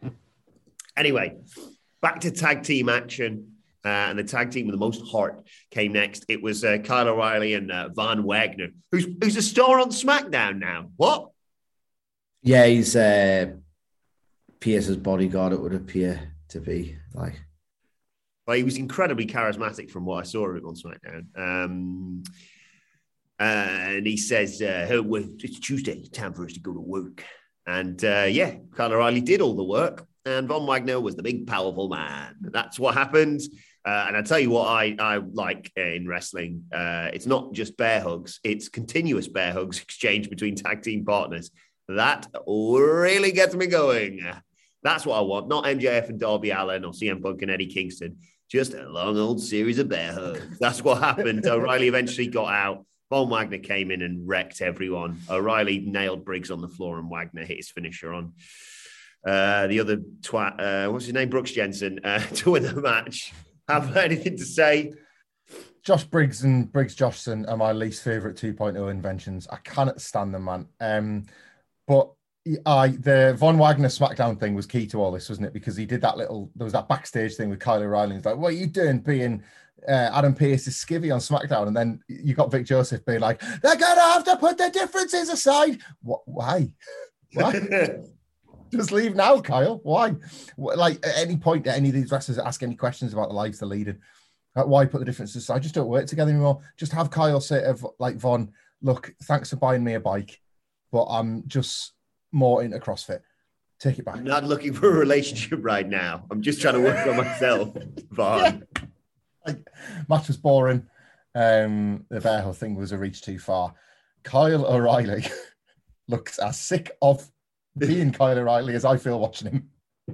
Anyway, back to tag team action. Uh, and the tag team with the most heart came next. It was uh, Kyle O'Reilly and uh, Von Wagner, who's, who's a star on SmackDown now. What? Yeah, he's uh, Pierce's bodyguard, it would appear to be like. Well, he was incredibly charismatic from what I saw of him on SmackDown. Um, uh, and he says, uh, oh, well, it's Tuesday, time for us to go to work. And uh, yeah, Kyle O'Reilly did all the work, and Von Wagner was the big, powerful man. That's what happened. Uh, and I tell you what I, I like in wrestling. Uh, it's not just bear hugs. It's continuous bear hugs exchanged between tag team partners. That really gets me going. That's what I want. Not M J F and Darby Allin or C M Punk and Eddie Kingston. Just a long old series of bear hugs. That's what happened. O'Reilly eventually got out. Von Wagner came in and wrecked everyone. O'Reilly nailed Briggs on the floor and Wagner hit his finisher on uh, the other twat. Uh, what's his name? Brooks Jensen uh, to win the match. Have anything to say? Josh Briggs and Briggs Joshson are my least favourite two point oh inventions. I cannot stand them, man. Um, but I the Von Wagner SmackDown thing was key to all this, wasn't it? Because he did that little, there was that backstage thing with Kyle O'Reilly. He's like, what are you doing being uh, Adam Pearce's skivvy on SmackDown? And then you got Vic Joseph being like, they're going to have to put their differences aside. What? Why? Why? Just leave now, Kyle. Why? Like, at any point, at any of these wrestlers ask any questions about the lives they're leading, like, why put the differences aside? Just don't work together anymore. Just have Kyle say to, like, Von, look, thanks for buying me a bike, but I'm just more into CrossFit. Take it back. I'm not looking for a relationship right now. I'm just trying to work on myself, Von. Yeah. Like, match was boring. Um, the bear hug thing was a reach too far. Kyle O'Reilly looks as sick of being Kyle O'Reilly as I feel watching him.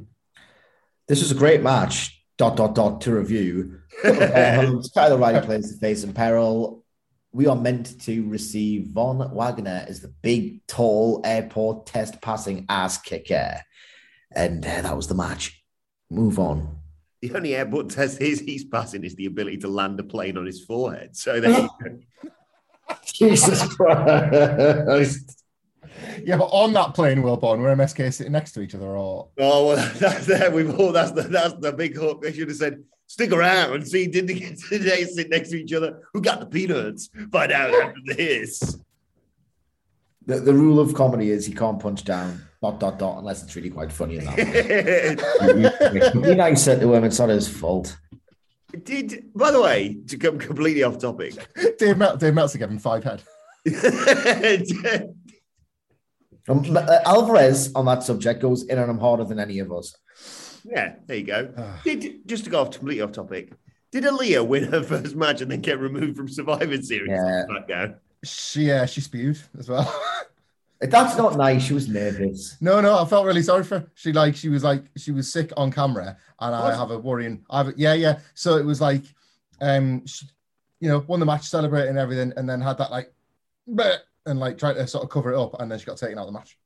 This was a great match. Dot dot dot to review. uh, Kyle O'Reilly plays the face in peril. We are meant to receive Von Wagner as the big, tall airport test passing ass kicker, and uh, that was the match. Move on. The only airport test he's, he's passing is the ability to land a plane on his forehead. So there you go. Jesus Christ. Yeah, but on that plane, Wilborn, were M S K sitting next to each other, or oh, well, that's there. We've all that's the that's the big hook. They should have said, "Stick around and see did they get today sit next to each other? Who got the peanuts? Find out after this." The, the rule of comedy is you can't punch down dot dot dot unless it's really quite funny enough. Be nicer to him. It's not his fault. Did by the way, to come completely off topic, Dave Mel- Dave Meltzer gave him five head. Um, uh, Alvarez on that subject goes in on him harder than any of us. Yeah, there you go. Did, just to go off completely off topic, did Aaliyah win her first match and then get removed from Survivor Series? Yeah. Back down? She, yeah, she spewed as well. That's not nice. She was nervous. No, no, I felt really sorry for her. She like she was like she was sick on camera, and I What? have a worrying. I have a, yeah, yeah. So it was like, um, she, you know, won the match, celebrating and everything, and then had that like, bleh, and like tried to sort of cover it up, and then she got taken out of the match.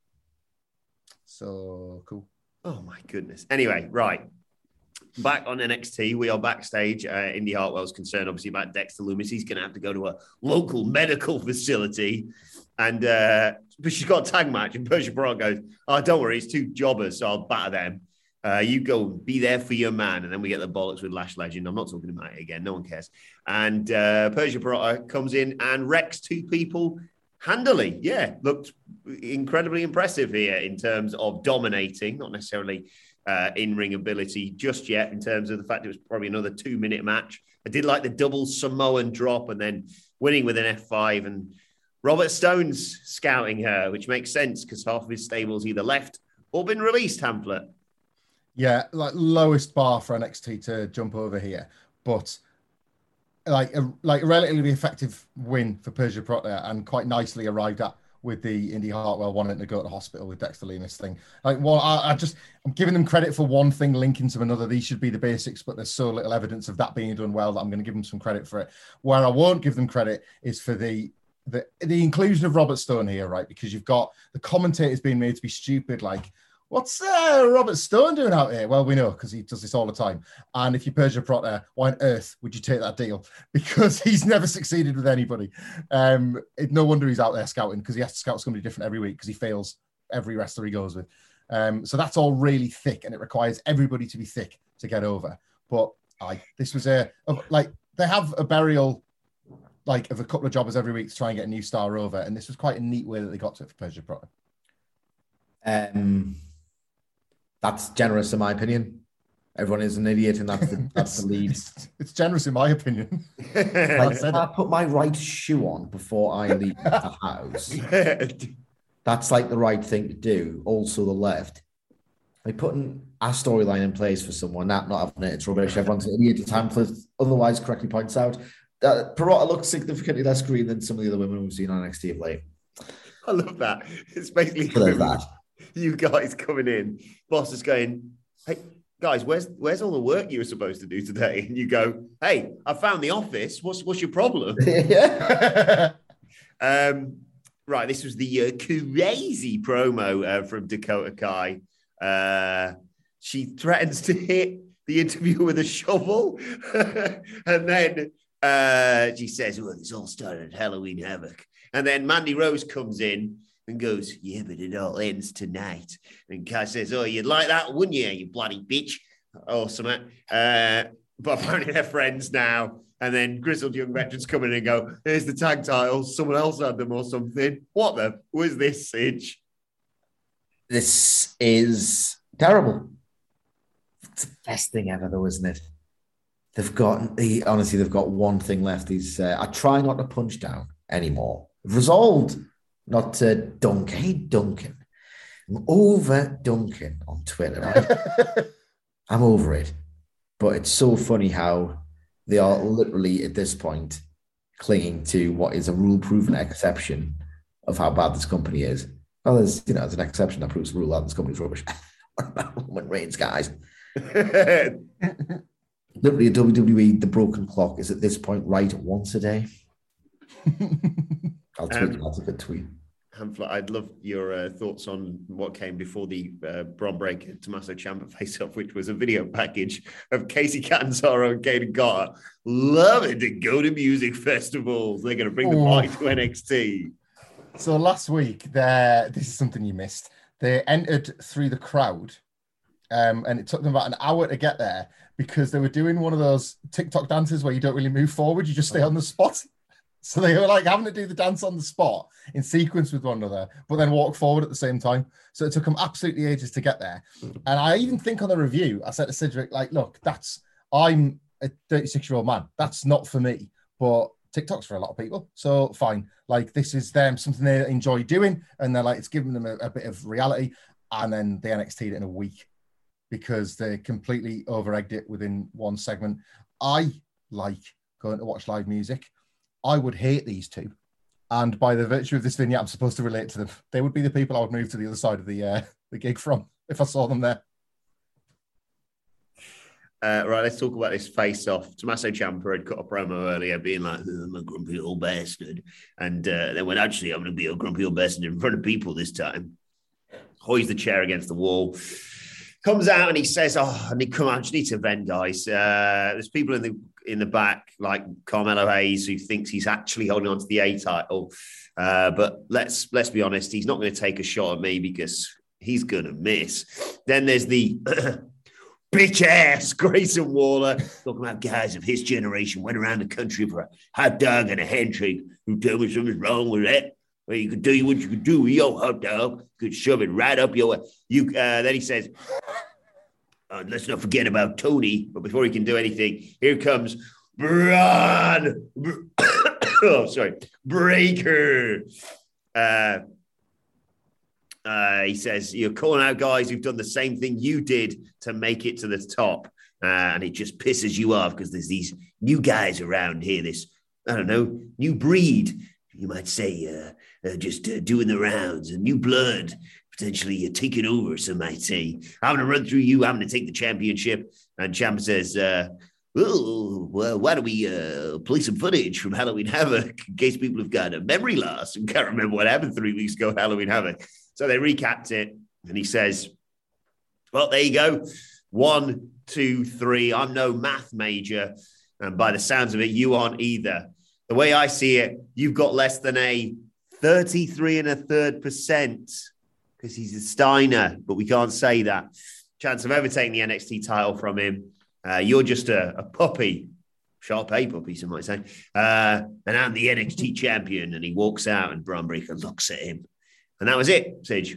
So cool. Oh my goodness. Anyway, right. Back on N X T, we are backstage. Uh, Indy Hartwell's concerned, obviously, about Dexter Lumis. He's going to have to go to a local medical facility. And uh, but she's got a tag match, and Persia Pirotta goes, "Oh, don't worry, it's two jobbers, so I'll batter them. Uh, you go be there for your man." And then we get the bollocks with Lash Legend. I'm not talking about it again. No one cares. And uh, Persia Pirotta comes in and wrecks two people handily. Yeah, looked incredibly impressive here in terms of dominating, not necessarily uh, in-ring ability just yet, in terms of the fact it was probably another two-minute match. I did like the double Samoan drop and then winning with an F five, and Robert Stone's scouting her, which makes sense because half of his stable's either left or been released, Hamlet. Yeah, like lowest bar for N X T to jump over here, but like a like a relatively effective win for Persia Pirotta, and quite nicely arrived at with the Indy Hartwell wanting to go to hospital with Dexter Lumis thing. Like, well, I, I just I'm giving them credit for one thing linking to another. These should be the basics, but there's so little evidence of that being done well that I'm going to give them some credit for it. Where I won't give them credit is for the the the inclusion of Robert Stone here, right? Because you've got the commentators being made to be stupid, like, what's uh, Robert Stone doing out here? Well, we know because he does this all the time. And if you're Persia Pirotta, why on earth would you take that deal? Because he's never succeeded with anybody. Um, it, no wonder he's out there scouting, because he has to scout somebody different every week because he fails every wrestler he goes with. Um, so that's all really thick, and it requires everybody to be thick to get over. But I, this was a, a like they have a burial like of a couple of jobbers every week to try and get a new star over, and this was quite a neat way that they got to it for Persia Pirotta. Um. That's generous, in my opinion. Everyone is an idiot, and that's the, that's the lead. It's, it's generous, in my opinion. Like, if I put my right shoe on before I leave the house, that's like the right thing to do. Also, the left. Like putting a storyline in place for someone, not not having it, it's rubbish. Everyone's an idiot. Hamlet otherwise correctly points out that Pirotta looks significantly less green than some of the other women we've seen on N X T of late. I love that. It's basically that. You guys coming in, boss is going, "Hey guys, where's where's all the work you were supposed to do today?" And you go, "Hey, I found the office. What's what's your problem?" Yeah. um, right. This was the uh, crazy promo uh, from Dakota Kai. Uh, she threatens to hit the interviewer with a shovel, and then uh, she says, "Well, this all started at Halloween Havoc." And then Mandy Rose comes in and goes, "Yeah, but it all ends tonight." And Kai says, "Oh, you'd like that, wouldn't you, you bloody bitch?" Awesome. Uh, but apparently they're friends now. And then grizzled young veterans come in and go, "Here's the tag titles. Someone else had them or something." What the? Who is this, Sidge? This is terrible. It's the best thing ever, though, isn't it? They've got, the honestly, they've got one thing left. Is uh, I try not to punch down anymore. Resolved not to dunk. Hey, Duncan. I'm over Duncan on Twitter, right? I'm over it. But it's so funny how they are literally, at this point, clinging to what is a rule-proven exception of how bad this company is. Well, there's, you know, there's an exception that proves the rule out this company's rubbish. What about Roman Reigns, guys? Literally, a W W E, the broken clock is at this point right once a day. I'll tweet. Um, that's a good tweet. I'd love your uh, thoughts on what came before the uh, Bron Breakker Tommaso Ciampa face-off, which was a video package of Casey Catanzaro and Kaden Carter loving to go to music festivals. They're going to bring the party to N X T. So last week, there. This is something you missed. They entered through the crowd, um, and it took them about an hour to get there because they were doing one of those TikTok dances where you don't really move forward, you just stay on the spot. So they were like having to do the dance on the spot in sequence with one another, but then walk forward at the same time. So it took them absolutely ages to get there. And I even think on the review, I said to Cedric, like, look, that's, I'm a thirty-six-year-old man. That's not for me, but TikTok's for a lot of people. So fine. Like, this is them, something they enjoy doing. And they're like, it's giving them a, a bit of reality. And then they N X T'd it in a week because they completely over-egged it within one segment. I like going to watch live music. I would hate these two And by the virtue of this vignette, I'm supposed to relate to them. They would be the people I would move to the other side of the uh, the gig from if I saw them there. Uh, right, let's talk about this face-off. Tommaso Ciampa had cut a promo earlier being like, I'm a grumpy old bastard. And uh, then went, actually, I'm going to be a grumpy old bastard in front of people this time. Hoys the chair against the wall. Comes out and he says, oh, I need, come on, I just need to vent, guys. Uh, there's people in the in the back, like Carmelo Hayes, who thinks he's actually holding on to the A title. Uh, but let's let's be honest, he's not going to take a shot at me because he's going to miss. Then there's the bitch ass Grayson Waller talking about guys of his generation went around the country for a hot dog and a handshake. Who told me something's wrong with it? Well, you could do what you could do with your hot dog. You could shove it right up your. You. Uh, then he says, uh, let's not forget about Tony. But before he can do anything, here comes Braun. oh, sorry, Breakker. Uh, Uh, he says, you're calling out guys who've done the same thing you did to make it to the top. Uh, and it just pisses you off because there's these new guys around here, this, I don't know, new breed, you might say, uh, uh, just uh, doing the rounds, a new blood, potentially uh, taking over, some might say. I'm going to run through you, I'm going to take the championship. And Ciampa says, uh, oh, well, why don't we uh, play some footage from Halloween Havoc in case people have got a memory loss and can't remember what happened three weeks ago at Halloween Havoc. So they recapped it, and he says, well, there you go. One, two, three. I'm no math major, and by the sounds of it, you aren't either. The way I see it, you've got less than a thirty-three and a third percent because he's a Steiner, but we can't say that. Chance of ever taking the N X T title from him. Uh, you're just a, a puppy, Sharpay puppy, some might say. Uh, and I'm the N X T champion. And he walks out, and Braun Breakker looks at him. And that was it, Sige.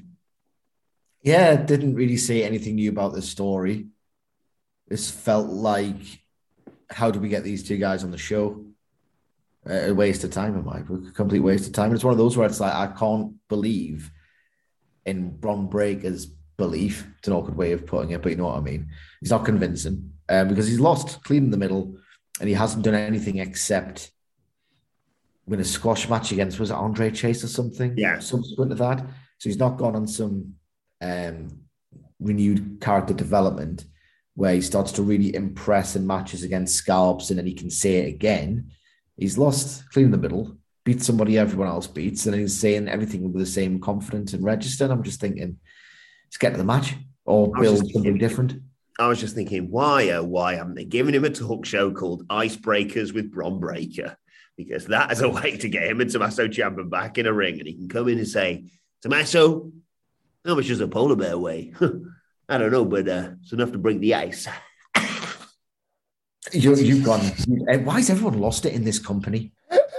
Yeah, didn't really say anything new about this story. This felt like, how do we get these two guys on the show? Uh, a waste of time, in my book. A complete waste of time. And it's one of those where it's like, I can't believe in Braun Breakker's belief. It's an awkward way of putting it, but you know what I mean. He's not convincing um, because he's lost clean in the middle and he hasn't done anything except win a squash match against, was it Andre Chase or something? Yeah. Subsequent to that. So he's not gone on some um, renewed character development where he starts to really impress in matches against scalps and then he can say it again. He's lost clean in the middle, beat somebody everyone else beats, and then he's saying everything with the same confidence and register. And I'm just thinking, let's get to the match or build something thinking, different. I was just thinking, why, oh, why haven't they given him a talk show called Icebreakers with Braun Breakker? Because that is a way to get him and Tommaso Ciampa back in a ring, and he can come in and say, Tommaso, how much does a polar bear weigh? I don't know, but uh, it's enough to break the ice. you, you've gone. Why has everyone lost it in this company?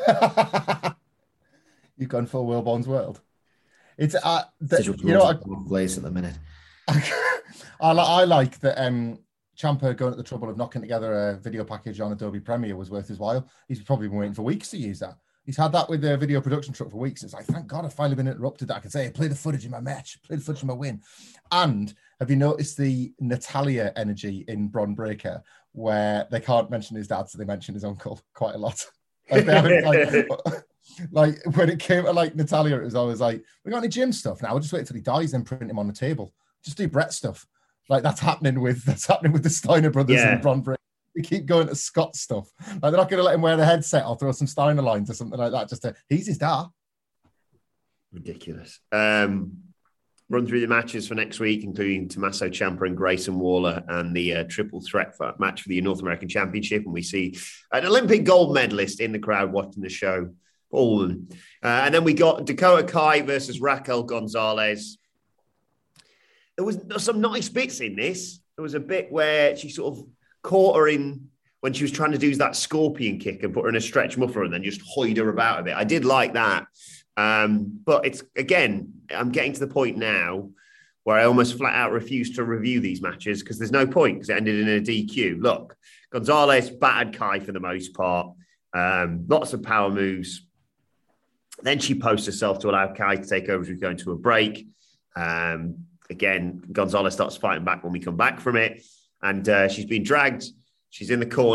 You've gone full Wilborn's world. It's uh, the, you know, what place at the minute. I, I like that. Um, Ciampa going to the trouble of knocking together a video package on Adobe Premiere was worth his while. He's probably been waiting for weeks to use that. He's had that with the video production truck for weeks. It's like, thank God I've finally been interrupted that I can say, play the footage in my match, play the footage in my win. And have you noticed the Natalia energy in Braun Breakker where they can't mention his dad, so they mention his uncle quite a lot? Like, they haven't, like, like when it came to like Natalia, it was always like, we got any gym stuff now? We'll just wait until he dies, then print him on the table. Just do Brett stuff. Like that's happening with that's happening with the Steiner brothers yeah. and Braun Breakker. They keep going to Scott stuff. Like they're not going to let him wear the headset or throw some Steiner lines or something like that. Just to, he's his dad. Ridiculous. Um, run through the matches for next week, including Tommaso Ciampa and Grayson Waller, and the uh, triple threat for, match for the North American Championship. And we see an Olympic gold medalist in the crowd watching the show. All of them. Uh, and then we got Dakota Kai versus Raquel Gonzalez. There was some nice bits in this. There was a bit where she sort of caught her in when she was trying to do that scorpion kick and put her in a stretch muffler and then just hoid her about a bit. I did like that. Um, but it's, again, I'm getting to the point now where I almost flat out refuse to review these matches because there's no point because it ended in a D Q. Look, Gonzalez battered Kai for the most part. Um, lots of power moves. Then she posts herself to allow Kai to take over as we go into a break. Um, Again, Gonzalez starts fighting back when we come back from it. And uh, she's been dragged. She's in the corner.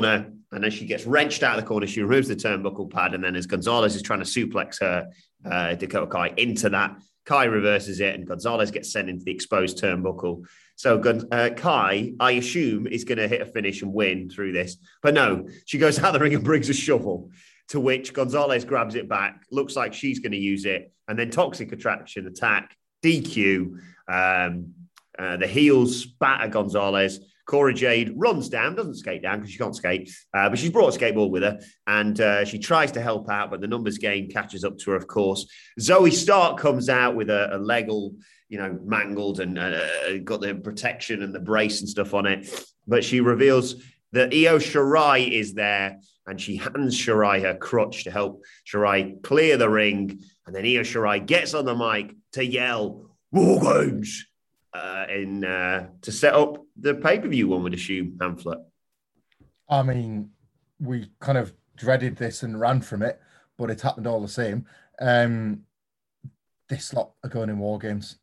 and then she gets wrenched out of the corner. She removes the turnbuckle pad, and then as Gonzalez is trying to suplex her, uh, Dakota Kai into that, Kai reverses it, and Gonzalez gets sent into the exposed turnbuckle. So uh, Kai, I assume, is going to hit a finish and win through this. But no, she goes out of the ring and brings a shovel, to which Gonzalez grabs it back. Looks like she's going to use it. And then Toxic Attraction attack, D Q. Um, uh, the heels batter Gonzalez. Cora Jade runs down, doesn't skate down because she can't skate, uh, but she's brought a skateboard with her, and uh, she tries to help out, but the numbers game catches up to her, of course. Zoe Stark comes out with a, a leg all, you know, mangled and uh, got the protection and the brace and stuff on it, but she reveals that Io Shirai is there, and she hands Shirai her crutch to help Shirai clear the ring, and then Io Shirai gets on the mic to yell, "War Games!" Uh, in uh, to set up the pay-per-view, one would assume, Hamflet. I mean, we kind of dreaded this and ran from it, but it happened all the same. Um, this lot are going in War Games.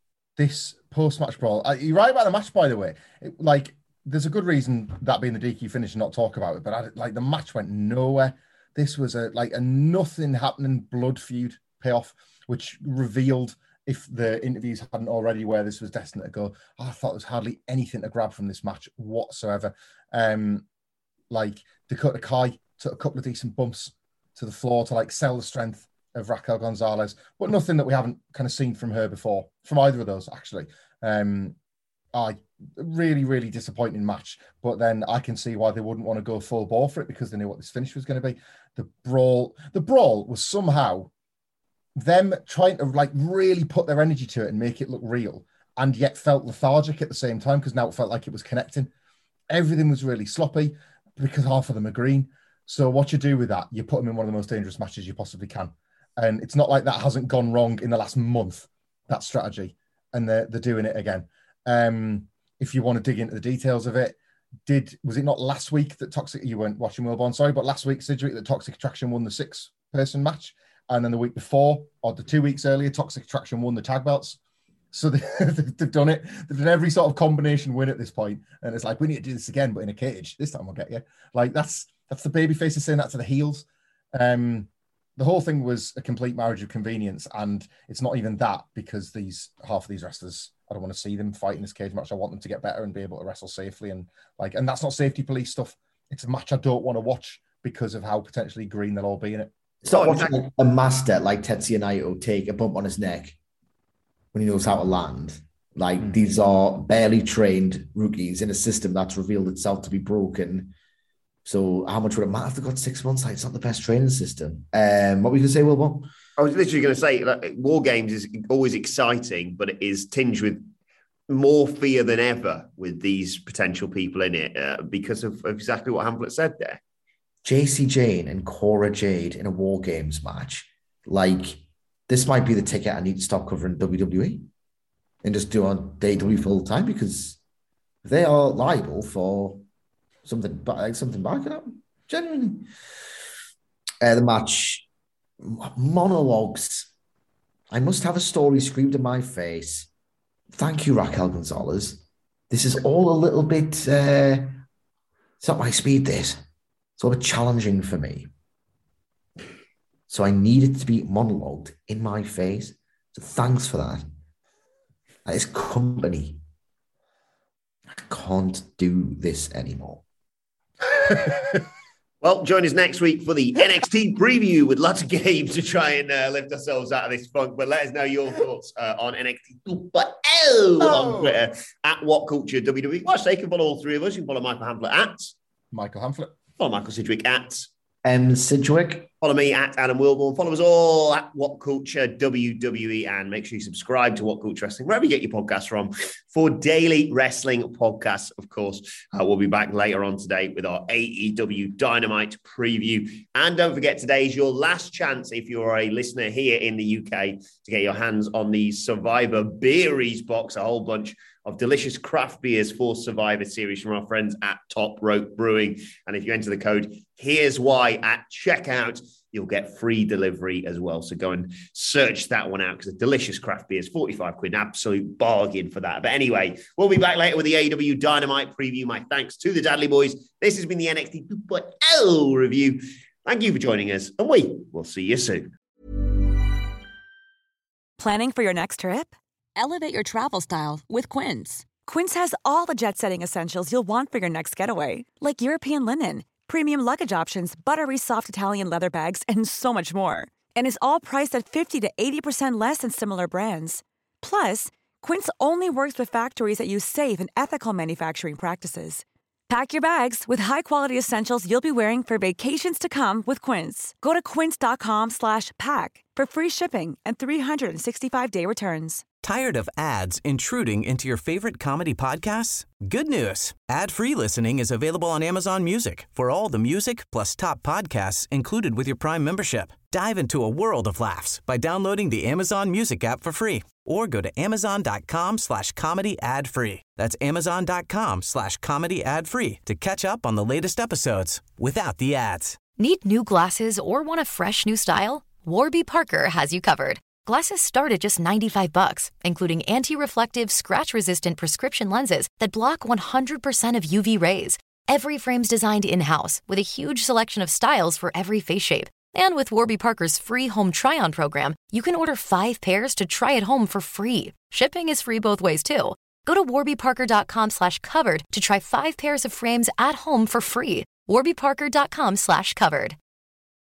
This post-match brawl. Uh, you're right about the match, by the way. It, like, there's a good reason that being the D Q finish and not talk about it, but I, like the match went nowhere. This was a like a nothing happening blood feud payoff, which revealed, if the interviews hadn't already, where this was destined to go. I thought there was hardly anything to grab from this match whatsoever. Um, like Dakota Kai took a couple of decent bumps to the floor to like sell the strength of Raquel Gonzalez, but nothing that we haven't kind of seen from her before, from either of those actually. Um, I really, really disappointing match, but then I can see why they wouldn't want to go full bore for it because they knew what this finish was going to be. The brawl, the brawl was somehow them trying to like really put their energy to it and make it look real, and yet felt lethargic at the same time because now it felt like it was connecting. Everything was really sloppy because half of them are green. So what you do with that, you put them in one of the most dangerous matches you possibly can. And it's not like that hasn't gone wrong in the last month, that strategy, and they're, they're doing it again. Um, if you want to dig into the details of it, did was it not last week that Toxic, you weren't watching Wilborn, sorry, but last week, Sidgwick, that Toxic Attraction won the six-person match? And then the week before, or the two weeks earlier, Toxic Attraction won the tag belts. So they, they've done it. They've done every sort of combination win at this point. And it's like, we need to do this again, but in a cage. This time we'll get you. Like, that's that's the baby faces saying that to the heels. Um, the whole thing was a complete marriage of convenience. And it's not even that, because these half of these wrestlers, I don't want to see them fight in this cage match. I want them to get better and be able to wrestle safely. And like, and that's not safety police stuff. It's a match I don't want to watch because of how potentially green they'll all be in it. It's not watching a master like Tetsuya Naito take a bump on his neck when he knows how to land. Like, mm. these are barely trained rookies in a system that's revealed itself to be broken. So how much would it matter if they've got six months? Like, it's not the best training system. Um, what were you going to say, Wilbon? I was literally going to say, like, War Games is always exciting, but it is tinged with more fear than ever with these potential people in it uh, because of, of exactly what Hamlet said there. J C Jane and Cora Jade in a War Games match. Like, this might be the ticket I need to stop covering W W E and just do on A E W full time, because they are liable for something like something bad could happen. Genuinely. Uh, the match, monologues. I must have a story screamed in my face. Thank you, Raquel Gonzalez. This is all a little bit, uh, it's not my speed, this. It's all a bit challenging for me. So I need it to be monologued in my face. So thanks for that. That is company. I can't do this anymore. Well, join us next week for the N X T preview with lots of games to try and uh, lift ourselves out of this funk. But let us know your thoughts uh, on N X T two point oh on Twitter at What Culture W W E. Well, so you can follow all three of us. You can follow Michael Hamflet at Michael Hamflet. Follow Michael Sidgwick at M. Sidgwick. Follow me at Adam Wilborn. Follow us all at What Culture W W E, and make sure you subscribe to What Culture Wrestling, wherever you get your podcasts from, for daily wrestling podcasts. Of course, uh, we'll be back later on today with our A E W Dynamite preview. And don't forget, today is your last chance, if you're a listener here in the U K, to get your hands on the Survivor Beeries box, a whole bunch of delicious craft beers for Survivor Series from our friends at Top Rope Brewing. And if you enter the code Here's Why at checkout, you'll get free delivery as well. So go and search that one out because a delicious craft beer is forty-five quid, an absolute bargain for that. But anyway, we'll be back later with the A E W Dynamite preview. My thanks to the Dudley Boys. This has been the N X T two point oh review. Thank you for joining us, and we will see you soon. Planning for your next trip? Elevate your travel style with Quince. Quince has all the jet-setting essentials you'll want for your next getaway, like European linen, premium luggage options, buttery soft Italian leather bags, and so much more. And is all priced at fifty to eighty percent less than similar brands. Plus, Quince only works with factories that use safe and ethical manufacturing practices. Pack your bags with high-quality essentials you'll be wearing for vacations to come with Quince. Go to quince.com slash pack for free shipping and three sixty-five day returns. Tired of ads intruding into your favorite comedy podcasts? Good news. Ad-free listening is available on Amazon Music for all the music plus top podcasts included with your Prime membership. Dive into a world of laughs by downloading the Amazon Music app for free or go to amazon.com slash comedy ad free. That's amazon.com slash comedy ad free to catch up on the latest episodes without the ads. Need new glasses or want a fresh new style? Warby Parker has you covered. Glasses start at just ninety-five bucks, including anti-reflective, scratch-resistant prescription lenses that block one hundred percent of U V rays. Every frame's designed in-house with a huge selection of styles for every face shape. And with Warby Parker's free home try-on program, you can order five pairs to try at home for free. Shipping is free both ways, too. Go to warbyparker.com slash covered to try five pairs of frames at home for free. warbyparker.com slash covered.